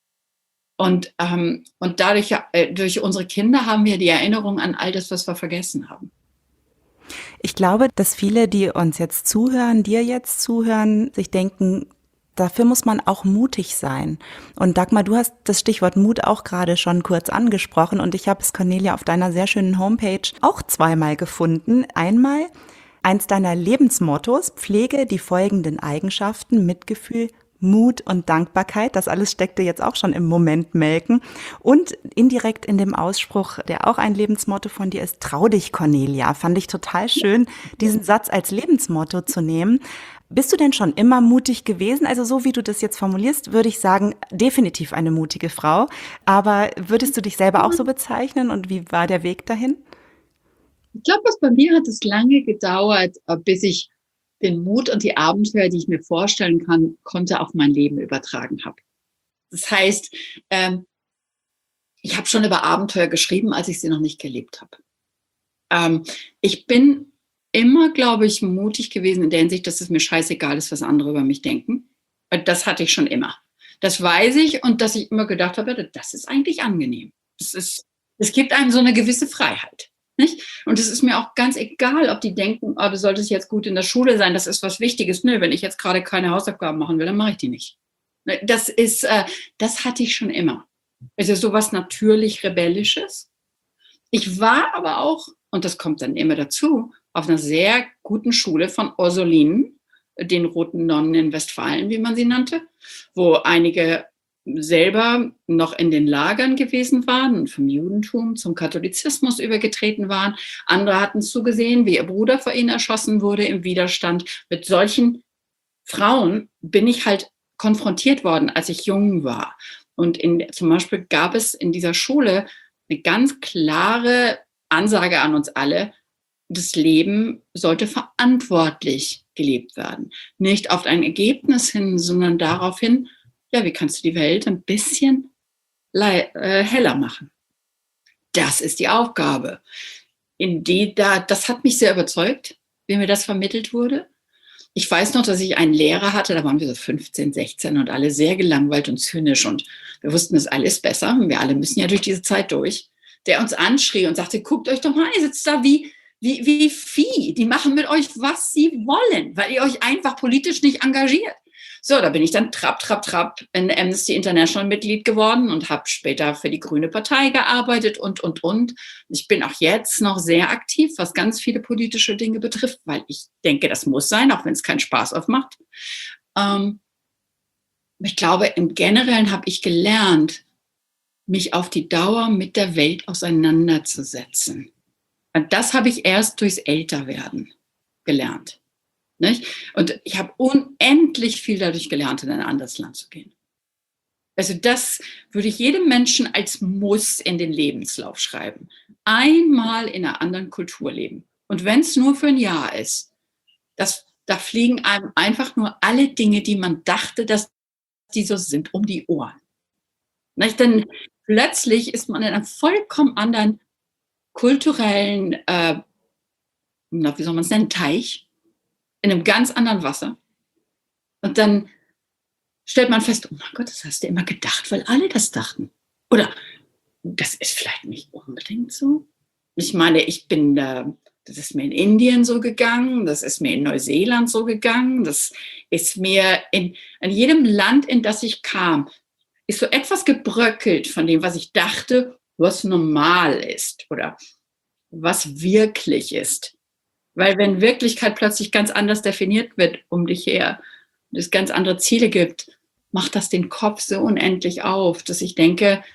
Und dadurch, durch unsere Kinder haben wir die Erinnerung an all das, was wir vergessen haben. Ich glaube, dass viele, die uns jetzt zuhören, dir jetzt zuhören, sich denken, dafür muss man auch mutig sein. Und Dagmar, du hast das Stichwort Mut auch gerade schon kurz angesprochen und ich habe es, Cornelia, auf deiner sehr schönen Homepage auch zweimal gefunden. Einmal eins deiner Lebensmottos: Pflege die folgenden Eigenschaften: Mitgefühl, Mut und Dankbarkeit. Das alles steckte jetzt auch schon im Moment melken. Und indirekt in dem Ausspruch, der auch ein Lebensmotto von dir ist: Trau dich, Cornelia. Fand ich total schön, diesen Satz als Lebensmotto zu nehmen. Bist du denn schon immer mutig gewesen? Also so wie du das jetzt formulierst, würde ich sagen, definitiv eine mutige Frau. Aber würdest du dich selber auch so bezeichnen und wie war der Weg dahin? Ich glaube, bei mir hat es lange gedauert, bis ich den Mut und die Abenteuer, die ich mir vorstellen konnte, auf mein Leben übertragen habe. Das heißt, ich habe schon über Abenteuer geschrieben, als ich sie noch nicht gelebt habe. Ich bin immer, glaube ich, mutig gewesen in der Hinsicht, dass es mir scheißegal ist, was andere über mich denken. Das hatte ich schon immer. Das weiß ich und dass ich immer gedacht habe, das ist eigentlich angenehm. Es gibt einem so eine gewisse Freiheit. Nicht? Und es ist mir auch ganz egal, ob die denken, du solltest jetzt gut in der Schule sein, das ist was Wichtiges. Nö, wenn ich jetzt gerade keine Hausaufgaben machen will, dann mache ich die nicht. Das hatte ich schon immer. Es ist sowas natürlich Rebellisches. Ich war aber auch, und das kommt dann immer dazu, auf einer sehr guten Schule von Ursulinen, den Roten Nonnen in Westfalen, wie man sie nannte, wo einige selber noch in den Lagern gewesen waren und vom Judentum zum Katholizismus übergetreten waren. Andere hatten zugesehen, wie ihr Bruder vor ihnen erschossen wurde im Widerstand. Mit solchen Frauen bin ich halt konfrontiert worden, als ich jung war. Und zum Beispiel gab es in dieser Schule eine ganz klare Ansage an uns alle, das Leben sollte verantwortlich gelebt werden. Nicht auf ein Ergebnis hin, sondern darauf hin, wie kannst du die Welt ein bisschen heller machen? Das ist die Aufgabe. Das hat mich sehr überzeugt, wie mir das vermittelt wurde. Ich weiß noch, dass ich einen Lehrer hatte, da waren wir so 15, 16 und alle sehr gelangweilt und zynisch und wir wussten, das alles besser. Wir alle müssen ja durch diese Zeit durch. Der uns anschrie und sagte, guckt euch doch mal, ihr sitzt da wie Vieh. Die machen mit euch, was sie wollen, weil ihr euch einfach politisch nicht engagiert. So, da bin ich dann trapp in Amnesty International Mitglied geworden und habe später für die Grüne Partei gearbeitet und. Ich bin auch jetzt noch sehr aktiv, was ganz viele politische Dinge betrifft, weil ich denke, das muss sein, auch wenn es keinen Spaß aufmacht. Ich glaube, im Generellen habe ich gelernt, mich auf die Dauer mit der Welt auseinanderzusetzen. Und das habe ich erst durchs Älterwerden gelernt. Nicht? Und ich habe unendlich viel dadurch gelernt, in ein anderes Land zu gehen. Also das würde ich jedem Menschen als Muss in den Lebenslauf schreiben. Einmal in einer anderen Kultur leben. Und wenn es nur für ein Jahr ist, da fliegen einem einfach nur alle Dinge, die man dachte, dass die so sind, um die Ohren. Nicht? Denn plötzlich ist man in einem vollkommen anderen kulturellen, wie soll man es nennen, Teich, in einem ganz anderen Wasser. Und dann stellt man fest, oh mein Gott, das hast du immer gedacht, weil alle das dachten. Oder das ist vielleicht nicht unbedingt so. Ich meine, das ist mir in Indien so gegangen, das ist mir in Neuseeland so gegangen, das ist mir in jedem Land, in das ich kam, ist so etwas gebröckelt von dem, was ich dachte, was normal ist oder was wirklich ist. Weil wenn Wirklichkeit plötzlich ganz anders definiert wird um dich her und es ganz andere Ziele gibt, macht das den Kopf so unendlich auf, dass ich denke,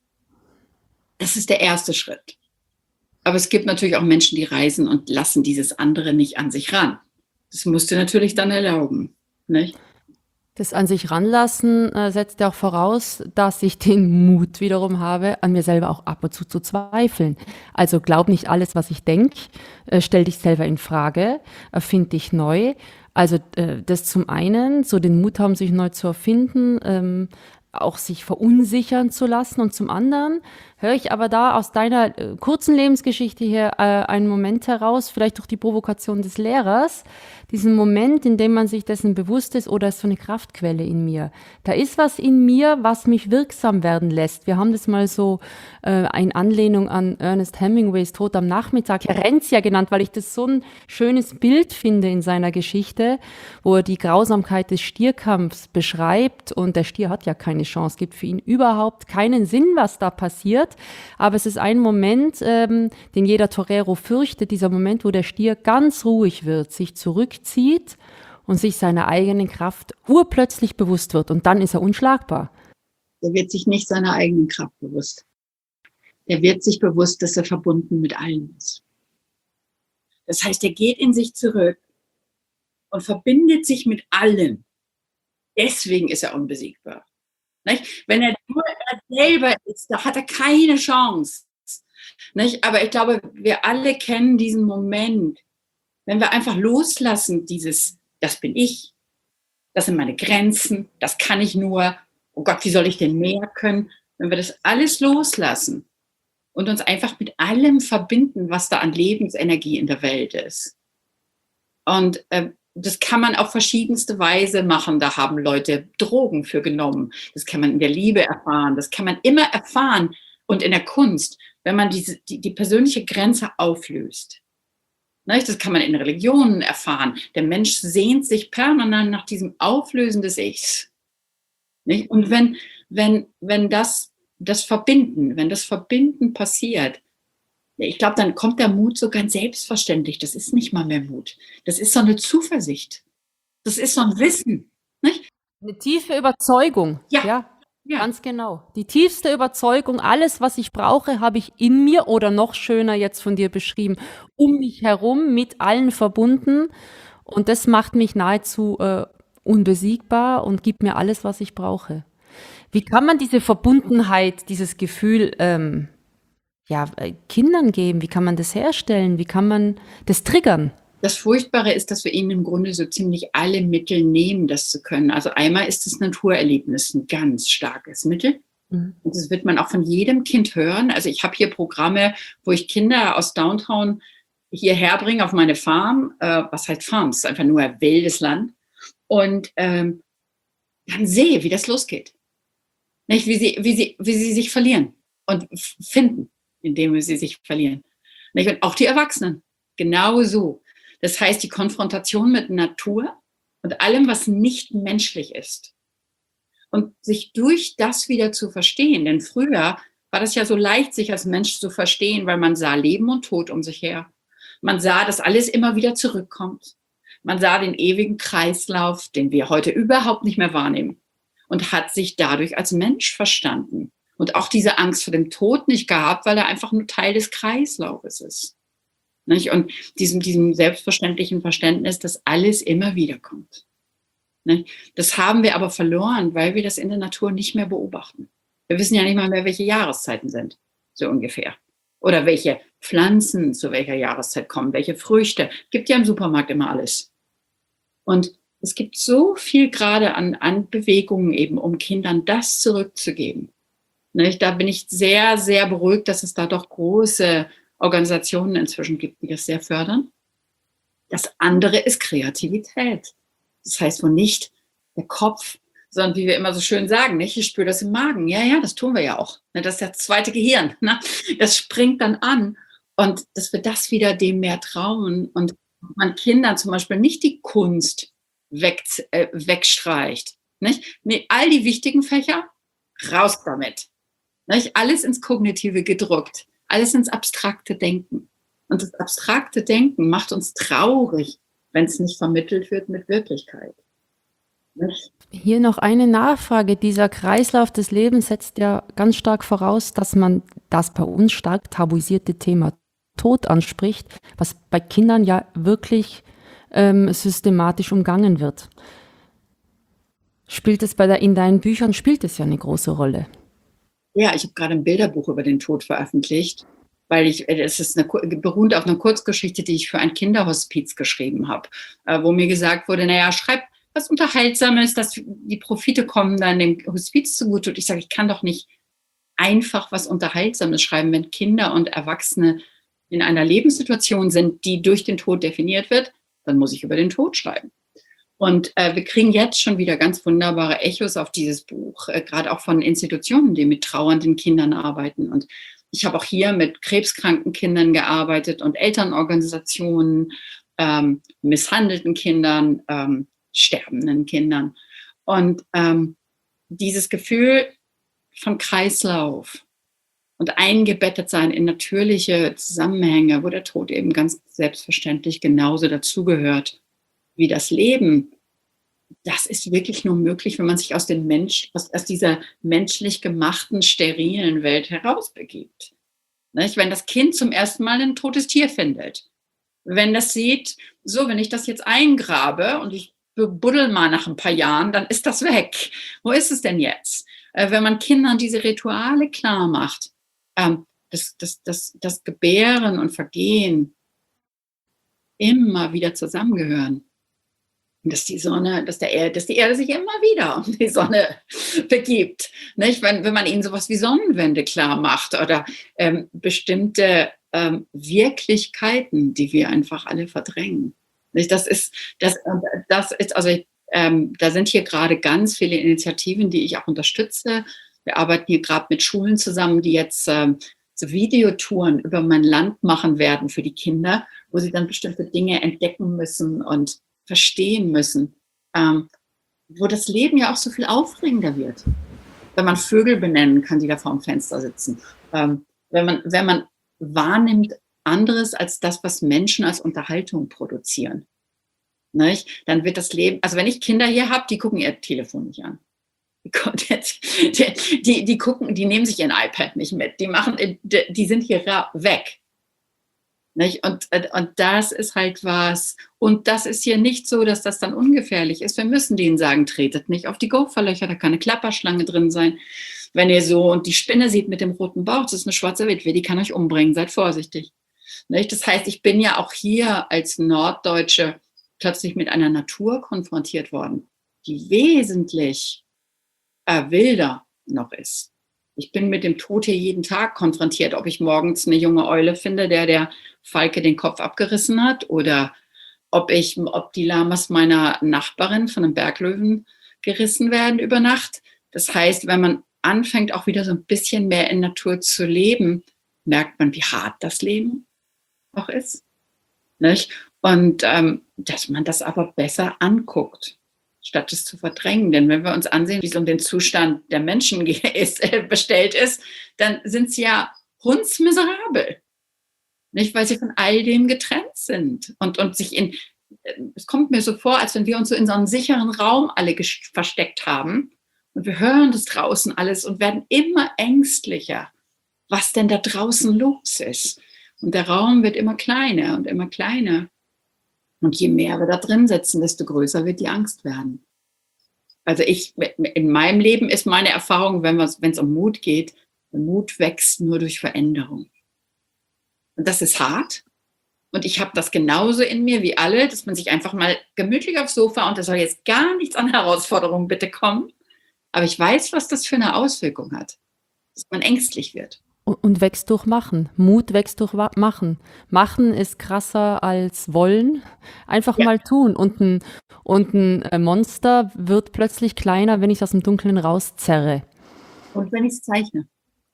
das ist der erste Schritt. Aber es gibt natürlich auch Menschen, die reisen und lassen dieses andere nicht an sich ran. Das musst du natürlich dann erlauben, nicht? Das an sich ranlassen setzt ja auch voraus, dass ich den Mut wiederum habe, an mir selber auch ab und zu zweifeln. Also glaub nicht alles, was ich denke, stell dich selber in Frage, erfind dich neu. Also das zum einen, so den Mut haben, sich neu zu erfinden, auch sich verunsichern zu lassen. Und zum anderen höre ich aber da aus deiner kurzen Lebensgeschichte hier einen Moment heraus, vielleicht durch die Provokation des Lehrers, diesen Moment, in dem man sich dessen bewusst ist, oder ist so eine Kraftquelle in mir. Da ist was in mir, was mich wirksam werden lässt. Wir haben das mal so in Anlehnung an Ernest Hemingways Tod am Nachmittag, Herencia genannt, weil ich das so ein schönes Bild finde in seiner Geschichte, wo er die Grausamkeit des Stierkampfs beschreibt und der Stier hat ja keine Chance, gibt für ihn überhaupt keinen Sinn, was da passiert, aber es ist ein Moment, den jeder Torero fürchtet, dieser Moment, wo der Stier ganz ruhig wird, sich zurückzieht und sich seiner eigenen Kraft urplötzlich bewusst wird und dann ist er unschlagbar. Er wird sich nicht seiner eigenen Kraft bewusst. Er wird sich bewusst, dass er verbunden mit allen ist. Das heißt, er geht in sich zurück und verbindet sich mit allen. Deswegen ist er unbesiegbar. Nicht? Wenn er nur er selber ist, da hat er keine Chance. Nicht? Aber ich glaube, wir alle kennen diesen Moment, wenn wir einfach loslassen, das bin ich, das sind meine Grenzen, das kann ich nur, oh Gott, wie soll ich denn mehr können? Wenn wir das alles loslassen und uns einfach mit allem verbinden, was da an Lebensenergie in der Welt ist. Und das kann man auf verschiedenste Weise machen. Da haben Leute Drogen für genommen. Das kann man in der Liebe erfahren. Das kann man immer erfahren. Und in der Kunst, wenn man die persönliche Grenze auflöst, nicht? Das kann man in Religionen erfahren. Der Mensch sehnt sich permanent nach diesem Auflösen des Ichs. Nicht? Und wenn das Verbinden passiert, ich glaube, dann kommt der Mut so ganz selbstverständlich. Das ist nicht mal mehr Mut. Das ist so eine Zuversicht. Das ist so ein Wissen. Nicht? Eine tiefe Überzeugung. Ja. Ganz genau. Die tiefste Überzeugung, alles, was ich brauche, habe ich in mir oder noch schöner jetzt von dir beschrieben, um mich herum, mit allen verbunden. Und das macht mich nahezu unbesiegbar und gibt mir alles, was ich brauche. Wie kann man diese Verbundenheit, dieses Gefühl Kindern geben? Wie kann man das herstellen? Wie kann man das triggern? Das Furchtbare ist, dass wir ihnen im Grunde so ziemlich alle Mittel nehmen, das zu können. Also einmal ist das Naturerlebnis ein ganz starkes Mittel. Und das wird man auch von jedem Kind hören. Also ich habe hier Programme, wo ich Kinder aus Downtown hierher bringe auf meine Farm. Was heißt Farm? Es ist einfach nur ein wildes Land. Und dann sehe, wie das losgeht. Nicht? Wie sie sich verlieren und finden, indem sie sich verlieren. Nicht? Und auch die Erwachsenen. Genau so. Das heißt, die Konfrontation mit Natur und allem, was nicht menschlich ist. Und sich durch das wieder zu verstehen. Denn früher war das ja so leicht, sich als Mensch zu verstehen, weil man sah Leben und Tod um sich her. Man sah, dass alles immer wieder zurückkommt. Man sah den ewigen Kreislauf, den wir heute überhaupt nicht mehr wahrnehmen. Und hat sich dadurch als Mensch verstanden. Und auch diese Angst vor dem Tod nicht gehabt, weil er einfach nur Teil des Kreislaufes ist. Nicht? Und diesem selbstverständlichen Verständnis, dass alles immer wieder kommt. Nicht? Das haben wir aber verloren, weil wir das in der Natur nicht mehr beobachten. Wir wissen ja nicht mal mehr, welche Jahreszeiten sind, so ungefähr. Oder welche Pflanzen zu welcher Jahreszeit kommen, welche Früchte. Gibt ja im Supermarkt immer alles. Und es gibt so viel gerade an Bewegungen eben, um Kindern das zurückzugeben. Nicht? Da bin ich sehr, sehr beruhigt, dass es da doch große Organisationen inzwischen gibt, die das sehr fördern. Das andere ist Kreativität. Das heißt wohl nicht der Kopf, sondern wie wir immer so schön sagen, nicht? Ich spüre das im Magen. Ja, das tun wir ja auch. Das ist das zweite Gehirn. Das springt dann an. Und dass wir das wieder dem mehr trauen und man Kindern zum Beispiel nicht die Kunst wegstreicht. Nicht? Nee, all die wichtigen Fächer, raus damit. Nicht? Alles ins Kognitive gedrückt. Alles ins abstrakte Denken. Und das abstrakte Denken macht uns traurig, wenn es nicht vermittelt wird mit Wirklichkeit. Nicht? Hier noch eine Nachfrage. Dieser Kreislauf des Lebens setzt ja ganz stark voraus, dass man das bei uns stark tabuisierte Thema Tod anspricht, was bei Kindern ja wirklich systematisch umgangen wird. In deinen Büchern spielt es ja eine große Rolle. Ja, ich habe gerade ein Bilderbuch über den Tod veröffentlicht, weil es ist beruht auf einer Kurzgeschichte, die ich für ein Kinderhospiz geschrieben habe, wo mir gesagt wurde, schreib was Unterhaltsames, dass die Profite kommen dann dem Hospiz zugute. Und ich sage, ich kann doch nicht einfach was Unterhaltsames schreiben, wenn Kinder und Erwachsene in einer Lebenssituation sind, die durch den Tod definiert wird, dann muss ich über den Tod schreiben. Und wir kriegen jetzt schon wieder ganz wunderbare Echos auf dieses Buch, gerade auch von Institutionen, die mit trauernden Kindern arbeiten. Und ich habe auch hier mit krebskranken Kindern gearbeitet und Elternorganisationen, misshandelten Kindern, sterbenden Kindern. Und dieses Gefühl von Kreislauf und eingebettet sein in natürliche Zusammenhänge, wo der Tod eben ganz selbstverständlich genauso dazugehört wie das Leben, das ist wirklich nur möglich, wenn man sich aus dieser menschlich gemachten, sterilen Welt herausbegibt. Nicht? Wenn das Kind zum ersten Mal ein totes Tier findet, wenn das sieht, so, wenn ich das jetzt eingrabe und ich buddel mal nach ein paar Jahren, dann ist das weg. Wo ist es denn jetzt? Wenn man Kindern diese Rituale klar macht, das Gebären und Vergehen immer wieder zusammengehören. Dass die Erde sich immer wieder um die Sonne begibt. Nicht? Wenn man ihnen sowas wie Sonnenwende klar macht oder bestimmte Wirklichkeiten, die wir einfach alle verdrängen. Nicht? Da sind hier gerade ganz viele Initiativen, die ich auch unterstütze, Wir arbeiten hier gerade mit Schulen zusammen, die jetzt so Videotouren über mein Land machen werden für die Kinder, wo sie dann bestimmte Dinge entdecken müssen und verstehen müssen, wo das Leben ja auch so viel aufregender wird. Wenn man Vögel benennen kann, die da vor dem Fenster sitzen. Wenn man wahrnimmt anderes als das, was Menschen als Unterhaltung produzieren. Nicht? Dann wird das Leben, also wenn ich Kinder hier habe, die gucken ihr Telefon nicht an. Die gucken, die nehmen sich ihren iPad nicht mit. Die sind hier weg. Nicht? Und das ist halt was. Und das ist hier nicht so, dass das dann ungefährlich ist. Wir müssen denen sagen, tretet nicht auf die Gopherlöcher, da kann eine Klapperschlange drin sein. Wenn ihr so und die Spinne sieht mit dem roten Bauch, das ist eine schwarze Witwe, die kann euch umbringen, seid vorsichtig. Nicht? Das heißt, ich bin ja auch hier als Norddeutsche plötzlich mit einer Natur konfrontiert worden, die wesentlich wilder noch ist. Ich bin mit dem Tod hier jeden Tag konfrontiert, ob ich morgens eine junge Eule finde, der Falke den Kopf abgerissen hat, oder ob die Lamas meiner Nachbarin von einem Berglöwen gerissen werden über Nacht. Das heißt, wenn man anfängt, auch wieder so ein bisschen mehr in Natur zu leben, merkt man, wie hart das Leben auch ist. Nicht? Und dass man das aber besser anguckt, statt es zu verdrängen. Denn wenn wir uns ansehen, wie es um den Zustand der Menschen bestellt ist, dann sind sie ja hundsmiserabel. Nicht, weil sie von all dem getrennt sind. Und sich es kommt mir so vor, als wenn wir uns so in so einem sicheren Raum alle versteckt haben. Und wir hören das draußen alles und werden immer ängstlicher, was denn da draußen los ist. Und der Raum wird immer kleiner und immer kleiner. Und je mehr wir da drin sitzen, desto größer wird die Angst werden. Also in meinem Leben ist meine Erfahrung, wenn es um Mut geht, Mut wächst nur durch Veränderung. Und das ist hart. Und ich habe das genauso in mir wie alle, dass man sich einfach mal gemütlich aufs Sofa, und da soll jetzt gar nichts an Herausforderungen bitte kommen. Aber ich weiß, was das für eine Auswirkung hat, dass man ängstlich wird. Und wächst durch Machen. Mut wächst durch Machen. Machen ist krasser als wollen. Einfach mal tun. Und ein Monster wird plötzlich kleiner, wenn ich es aus dem Dunkeln rauszerre. Und wenn ich es zeichne.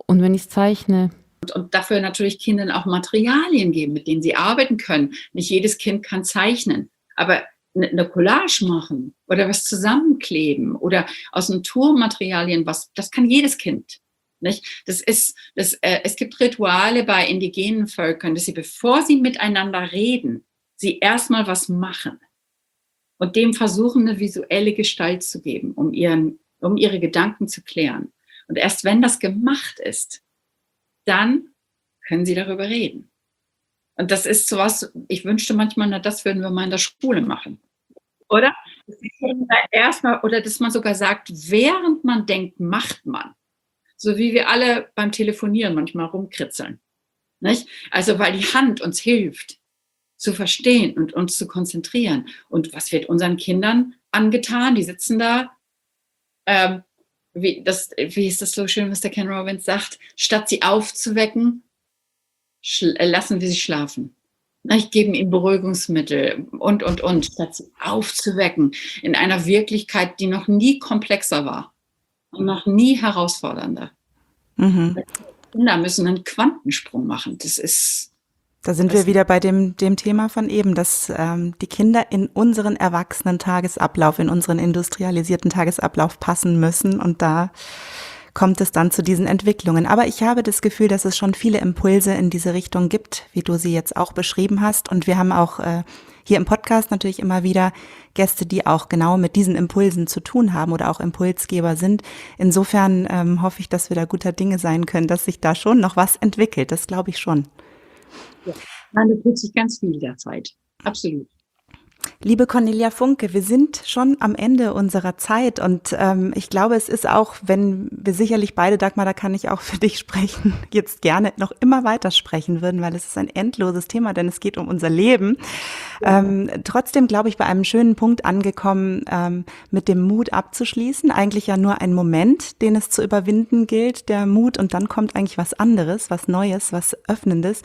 Und dafür natürlich Kindern auch Materialien geben, mit denen sie arbeiten können. Nicht jedes Kind kann zeichnen. Aber eine Collage machen oder was zusammenkleben oder aus Naturmaterialien, das kann jedes Kind. Nicht? Es gibt Rituale bei indigenen Völkern, dass sie, bevor sie miteinander reden, sie erstmal was machen und dem versuchen, eine visuelle Gestalt zu geben, um ihre Gedanken zu klären. Und erst wenn das gemacht ist, dann können sie darüber reden. Und das ist sowas, ich wünschte manchmal, das würden wir mal in der Schule machen. Oder? Oder dass man sogar sagt, während man denkt, macht man. So wie wir alle beim Telefonieren manchmal rumkritzeln. Nicht? Also weil die Hand uns hilft, zu verstehen und uns zu konzentrieren. Und was wird unseren Kindern angetan? Die sitzen da, wie ist das so schön, was der Ken Robbins sagt, statt sie aufzuwecken, lassen wir sie schlafen. Ich gebe ihnen Beruhigungsmittel und, statt sie aufzuwecken in einer Wirklichkeit, die noch nie komplexer war. Und noch nie herausfordernder. Mhm. Kinder müssen einen Quantensprung machen. Da sind wir wieder bei dem Thema von eben, dass die Kinder in unseren erwachsenen Tagesablauf, in unseren industrialisierten Tagesablauf passen müssen. Und da kommt es dann zu diesen Entwicklungen. Aber ich habe das Gefühl, dass es schon viele Impulse in diese Richtung gibt, wie du sie jetzt auch beschrieben hast. Und wir haben auch hier im Podcast natürlich immer wieder Gäste, die auch genau mit diesen Impulsen zu tun haben oder auch Impulsgeber sind. Insofern hoffe ich, dass wir da guter Dinge sein können, dass sich da schon noch was entwickelt. Das glaube ich schon. Ja, da tut sich ganz viel derzeit. Absolut. Liebe Cornelia Funke, wir sind schon am Ende unserer Zeit und ich glaube, es ist auch, wenn wir sicherlich beide, Dagmar, da kann ich auch für dich sprechen, jetzt gerne noch immer weiter sprechen würden, weil es ist ein endloses Thema, denn es geht um unser Leben. Ja. Trotzdem, glaube ich, bei einem schönen Punkt angekommen, mit dem Mut abzuschließen. Eigentlich ja nur ein Moment, den es zu überwinden gilt, der Mut, und dann kommt eigentlich was anderes, was Neues, was Öffnendes.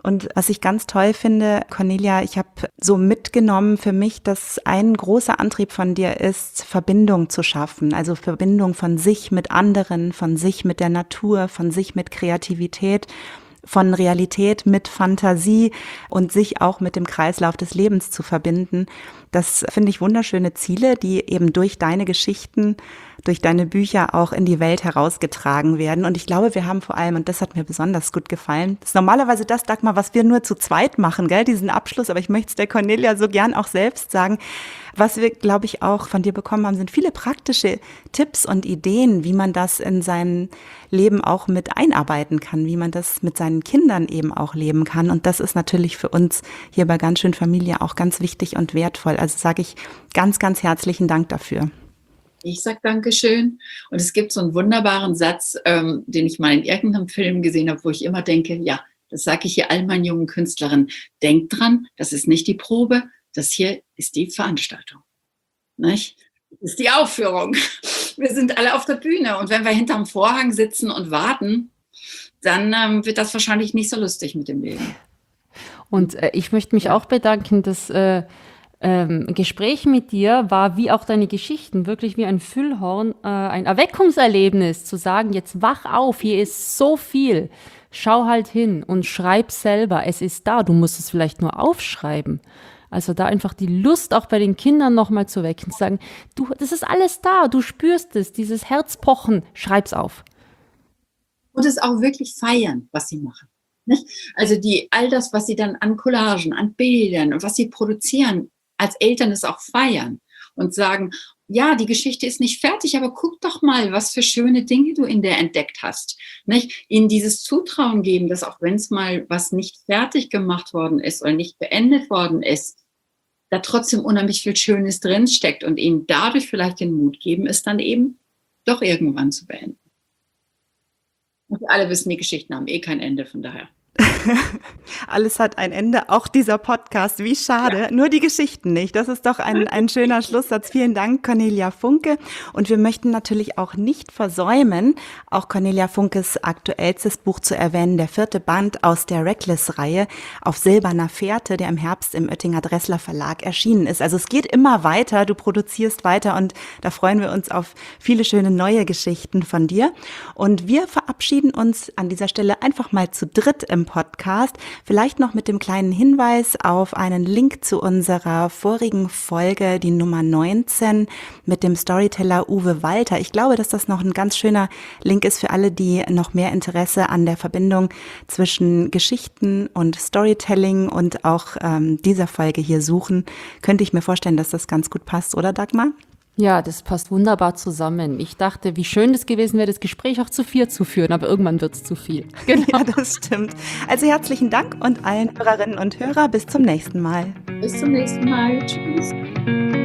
Und was ich ganz toll finde, Cornelia, ich habe so mitgenommen für mich, dass ein großer Antrieb von dir ist, Verbindung zu schaffen. Also Verbindung von sich mit anderen, von sich mit der Natur, von sich mit Kreativität, von Realität mit Fantasie und sich auch mit dem Kreislauf des Lebens zu verbinden. Das finde ich wunderschöne Ziele, die eben durch deine Geschichten, durch deine Bücher auch in die Welt herausgetragen werden. Und ich glaube, wir haben vor allem, und das hat mir besonders gut gefallen, das ist normalerweise das, Dagmar, was wir nur zu zweit machen, gell, diesen Abschluss, aber ich möchte es der Cornelia so gern auch selbst sagen. Was wir, glaube ich, auch von dir bekommen haben, sind viele praktische Tipps und Ideen, wie man das in sein Leben auch mit einarbeiten kann, wie man das mit seinen Kindern eben auch leben kann. Und das ist natürlich für uns hier bei Ganz schön Familie auch ganz wichtig und wertvoll. Also sage ich ganz, ganz herzlichen Dank dafür. Ich sage Dankeschön. Und es gibt so einen wunderbaren Satz, den ich mal in irgendeinem Film gesehen habe, wo ich immer denke, ja, das sage ich hier all meinen jungen Künstlerinnen. Denkt dran, das ist nicht die Probe, das hier ist die Veranstaltung. Nicht? Das ist die Aufführung. Wir sind alle auf der Bühne. Und wenn wir hinterm Vorhang sitzen und warten, dann wird das wahrscheinlich nicht so lustig mit dem Leben. Und ich möchte mich auch bedanken, dass Gespräch mit dir war, wie auch deine Geschichten, wirklich wie ein Füllhorn, ein Erweckungserlebnis, zu sagen, jetzt wach auf, hier ist so viel, schau halt hin und schreib selber, es ist da, du musst es vielleicht nur aufschreiben. Also da einfach die Lust auch bei den Kindern nochmal zu wecken, zu sagen, du, das ist alles da, du spürst es, dieses Herzpochen, schreib's auf. Und es auch wirklich feiern, was sie machen. Nicht? Also all das, was sie dann an Collagen, an Bildern und was sie produzieren, als Eltern es auch feiern und sagen, ja, die Geschichte ist nicht fertig, aber guck doch mal, was für schöne Dinge du in der entdeckt hast. Nicht? Ihnen dieses Zutrauen geben, dass auch wenn es mal was nicht fertig gemacht worden ist oder nicht beendet worden ist, da trotzdem unheimlich viel Schönes drinsteckt und ihnen dadurch vielleicht den Mut geben, es dann eben doch irgendwann zu beenden. Und wir alle wissen, die Geschichten haben kein Ende, von daher. Alles hat ein Ende, auch dieser Podcast. Wie schade, ja. Nur die Geschichten nicht. Das ist doch ein schöner Schlusssatz. Vielen Dank, Cornelia Funke. Und wir möchten natürlich auch nicht versäumen, auch Cornelia Funkes aktuellstes Buch zu erwähnen, der 4. Band aus der Reckless-Reihe auf silberner Fährte, der im Herbst im Oettinger Dressler Verlag erschienen ist. Also es geht immer weiter, du produzierst weiter und da freuen wir uns auf viele schöne neue Geschichten von dir. Und wir verabschieden uns an dieser Stelle einfach mal zu dritt im Podcast. Vielleicht noch mit dem kleinen Hinweis auf einen Link zu unserer vorigen Folge, die Nummer 19, mit dem Storyteller Uwe Walter. Ich glaube, dass das noch ein ganz schöner Link ist für alle, die noch mehr Interesse an der Verbindung zwischen Geschichten und Storytelling und auch dieser Folge hier suchen. Könnte ich mir vorstellen, dass das ganz gut passt, oder Dagmar? Ja, das passt wunderbar zusammen. Ich dachte, wie schön das gewesen wäre, das Gespräch auch zu 4 zu führen, aber irgendwann wird es zu viel. Genau. Ja, das stimmt. Also herzlichen Dank und allen Hörerinnen und Hörer bis zum nächsten Mal. Bis zum nächsten Mal. Tschüss.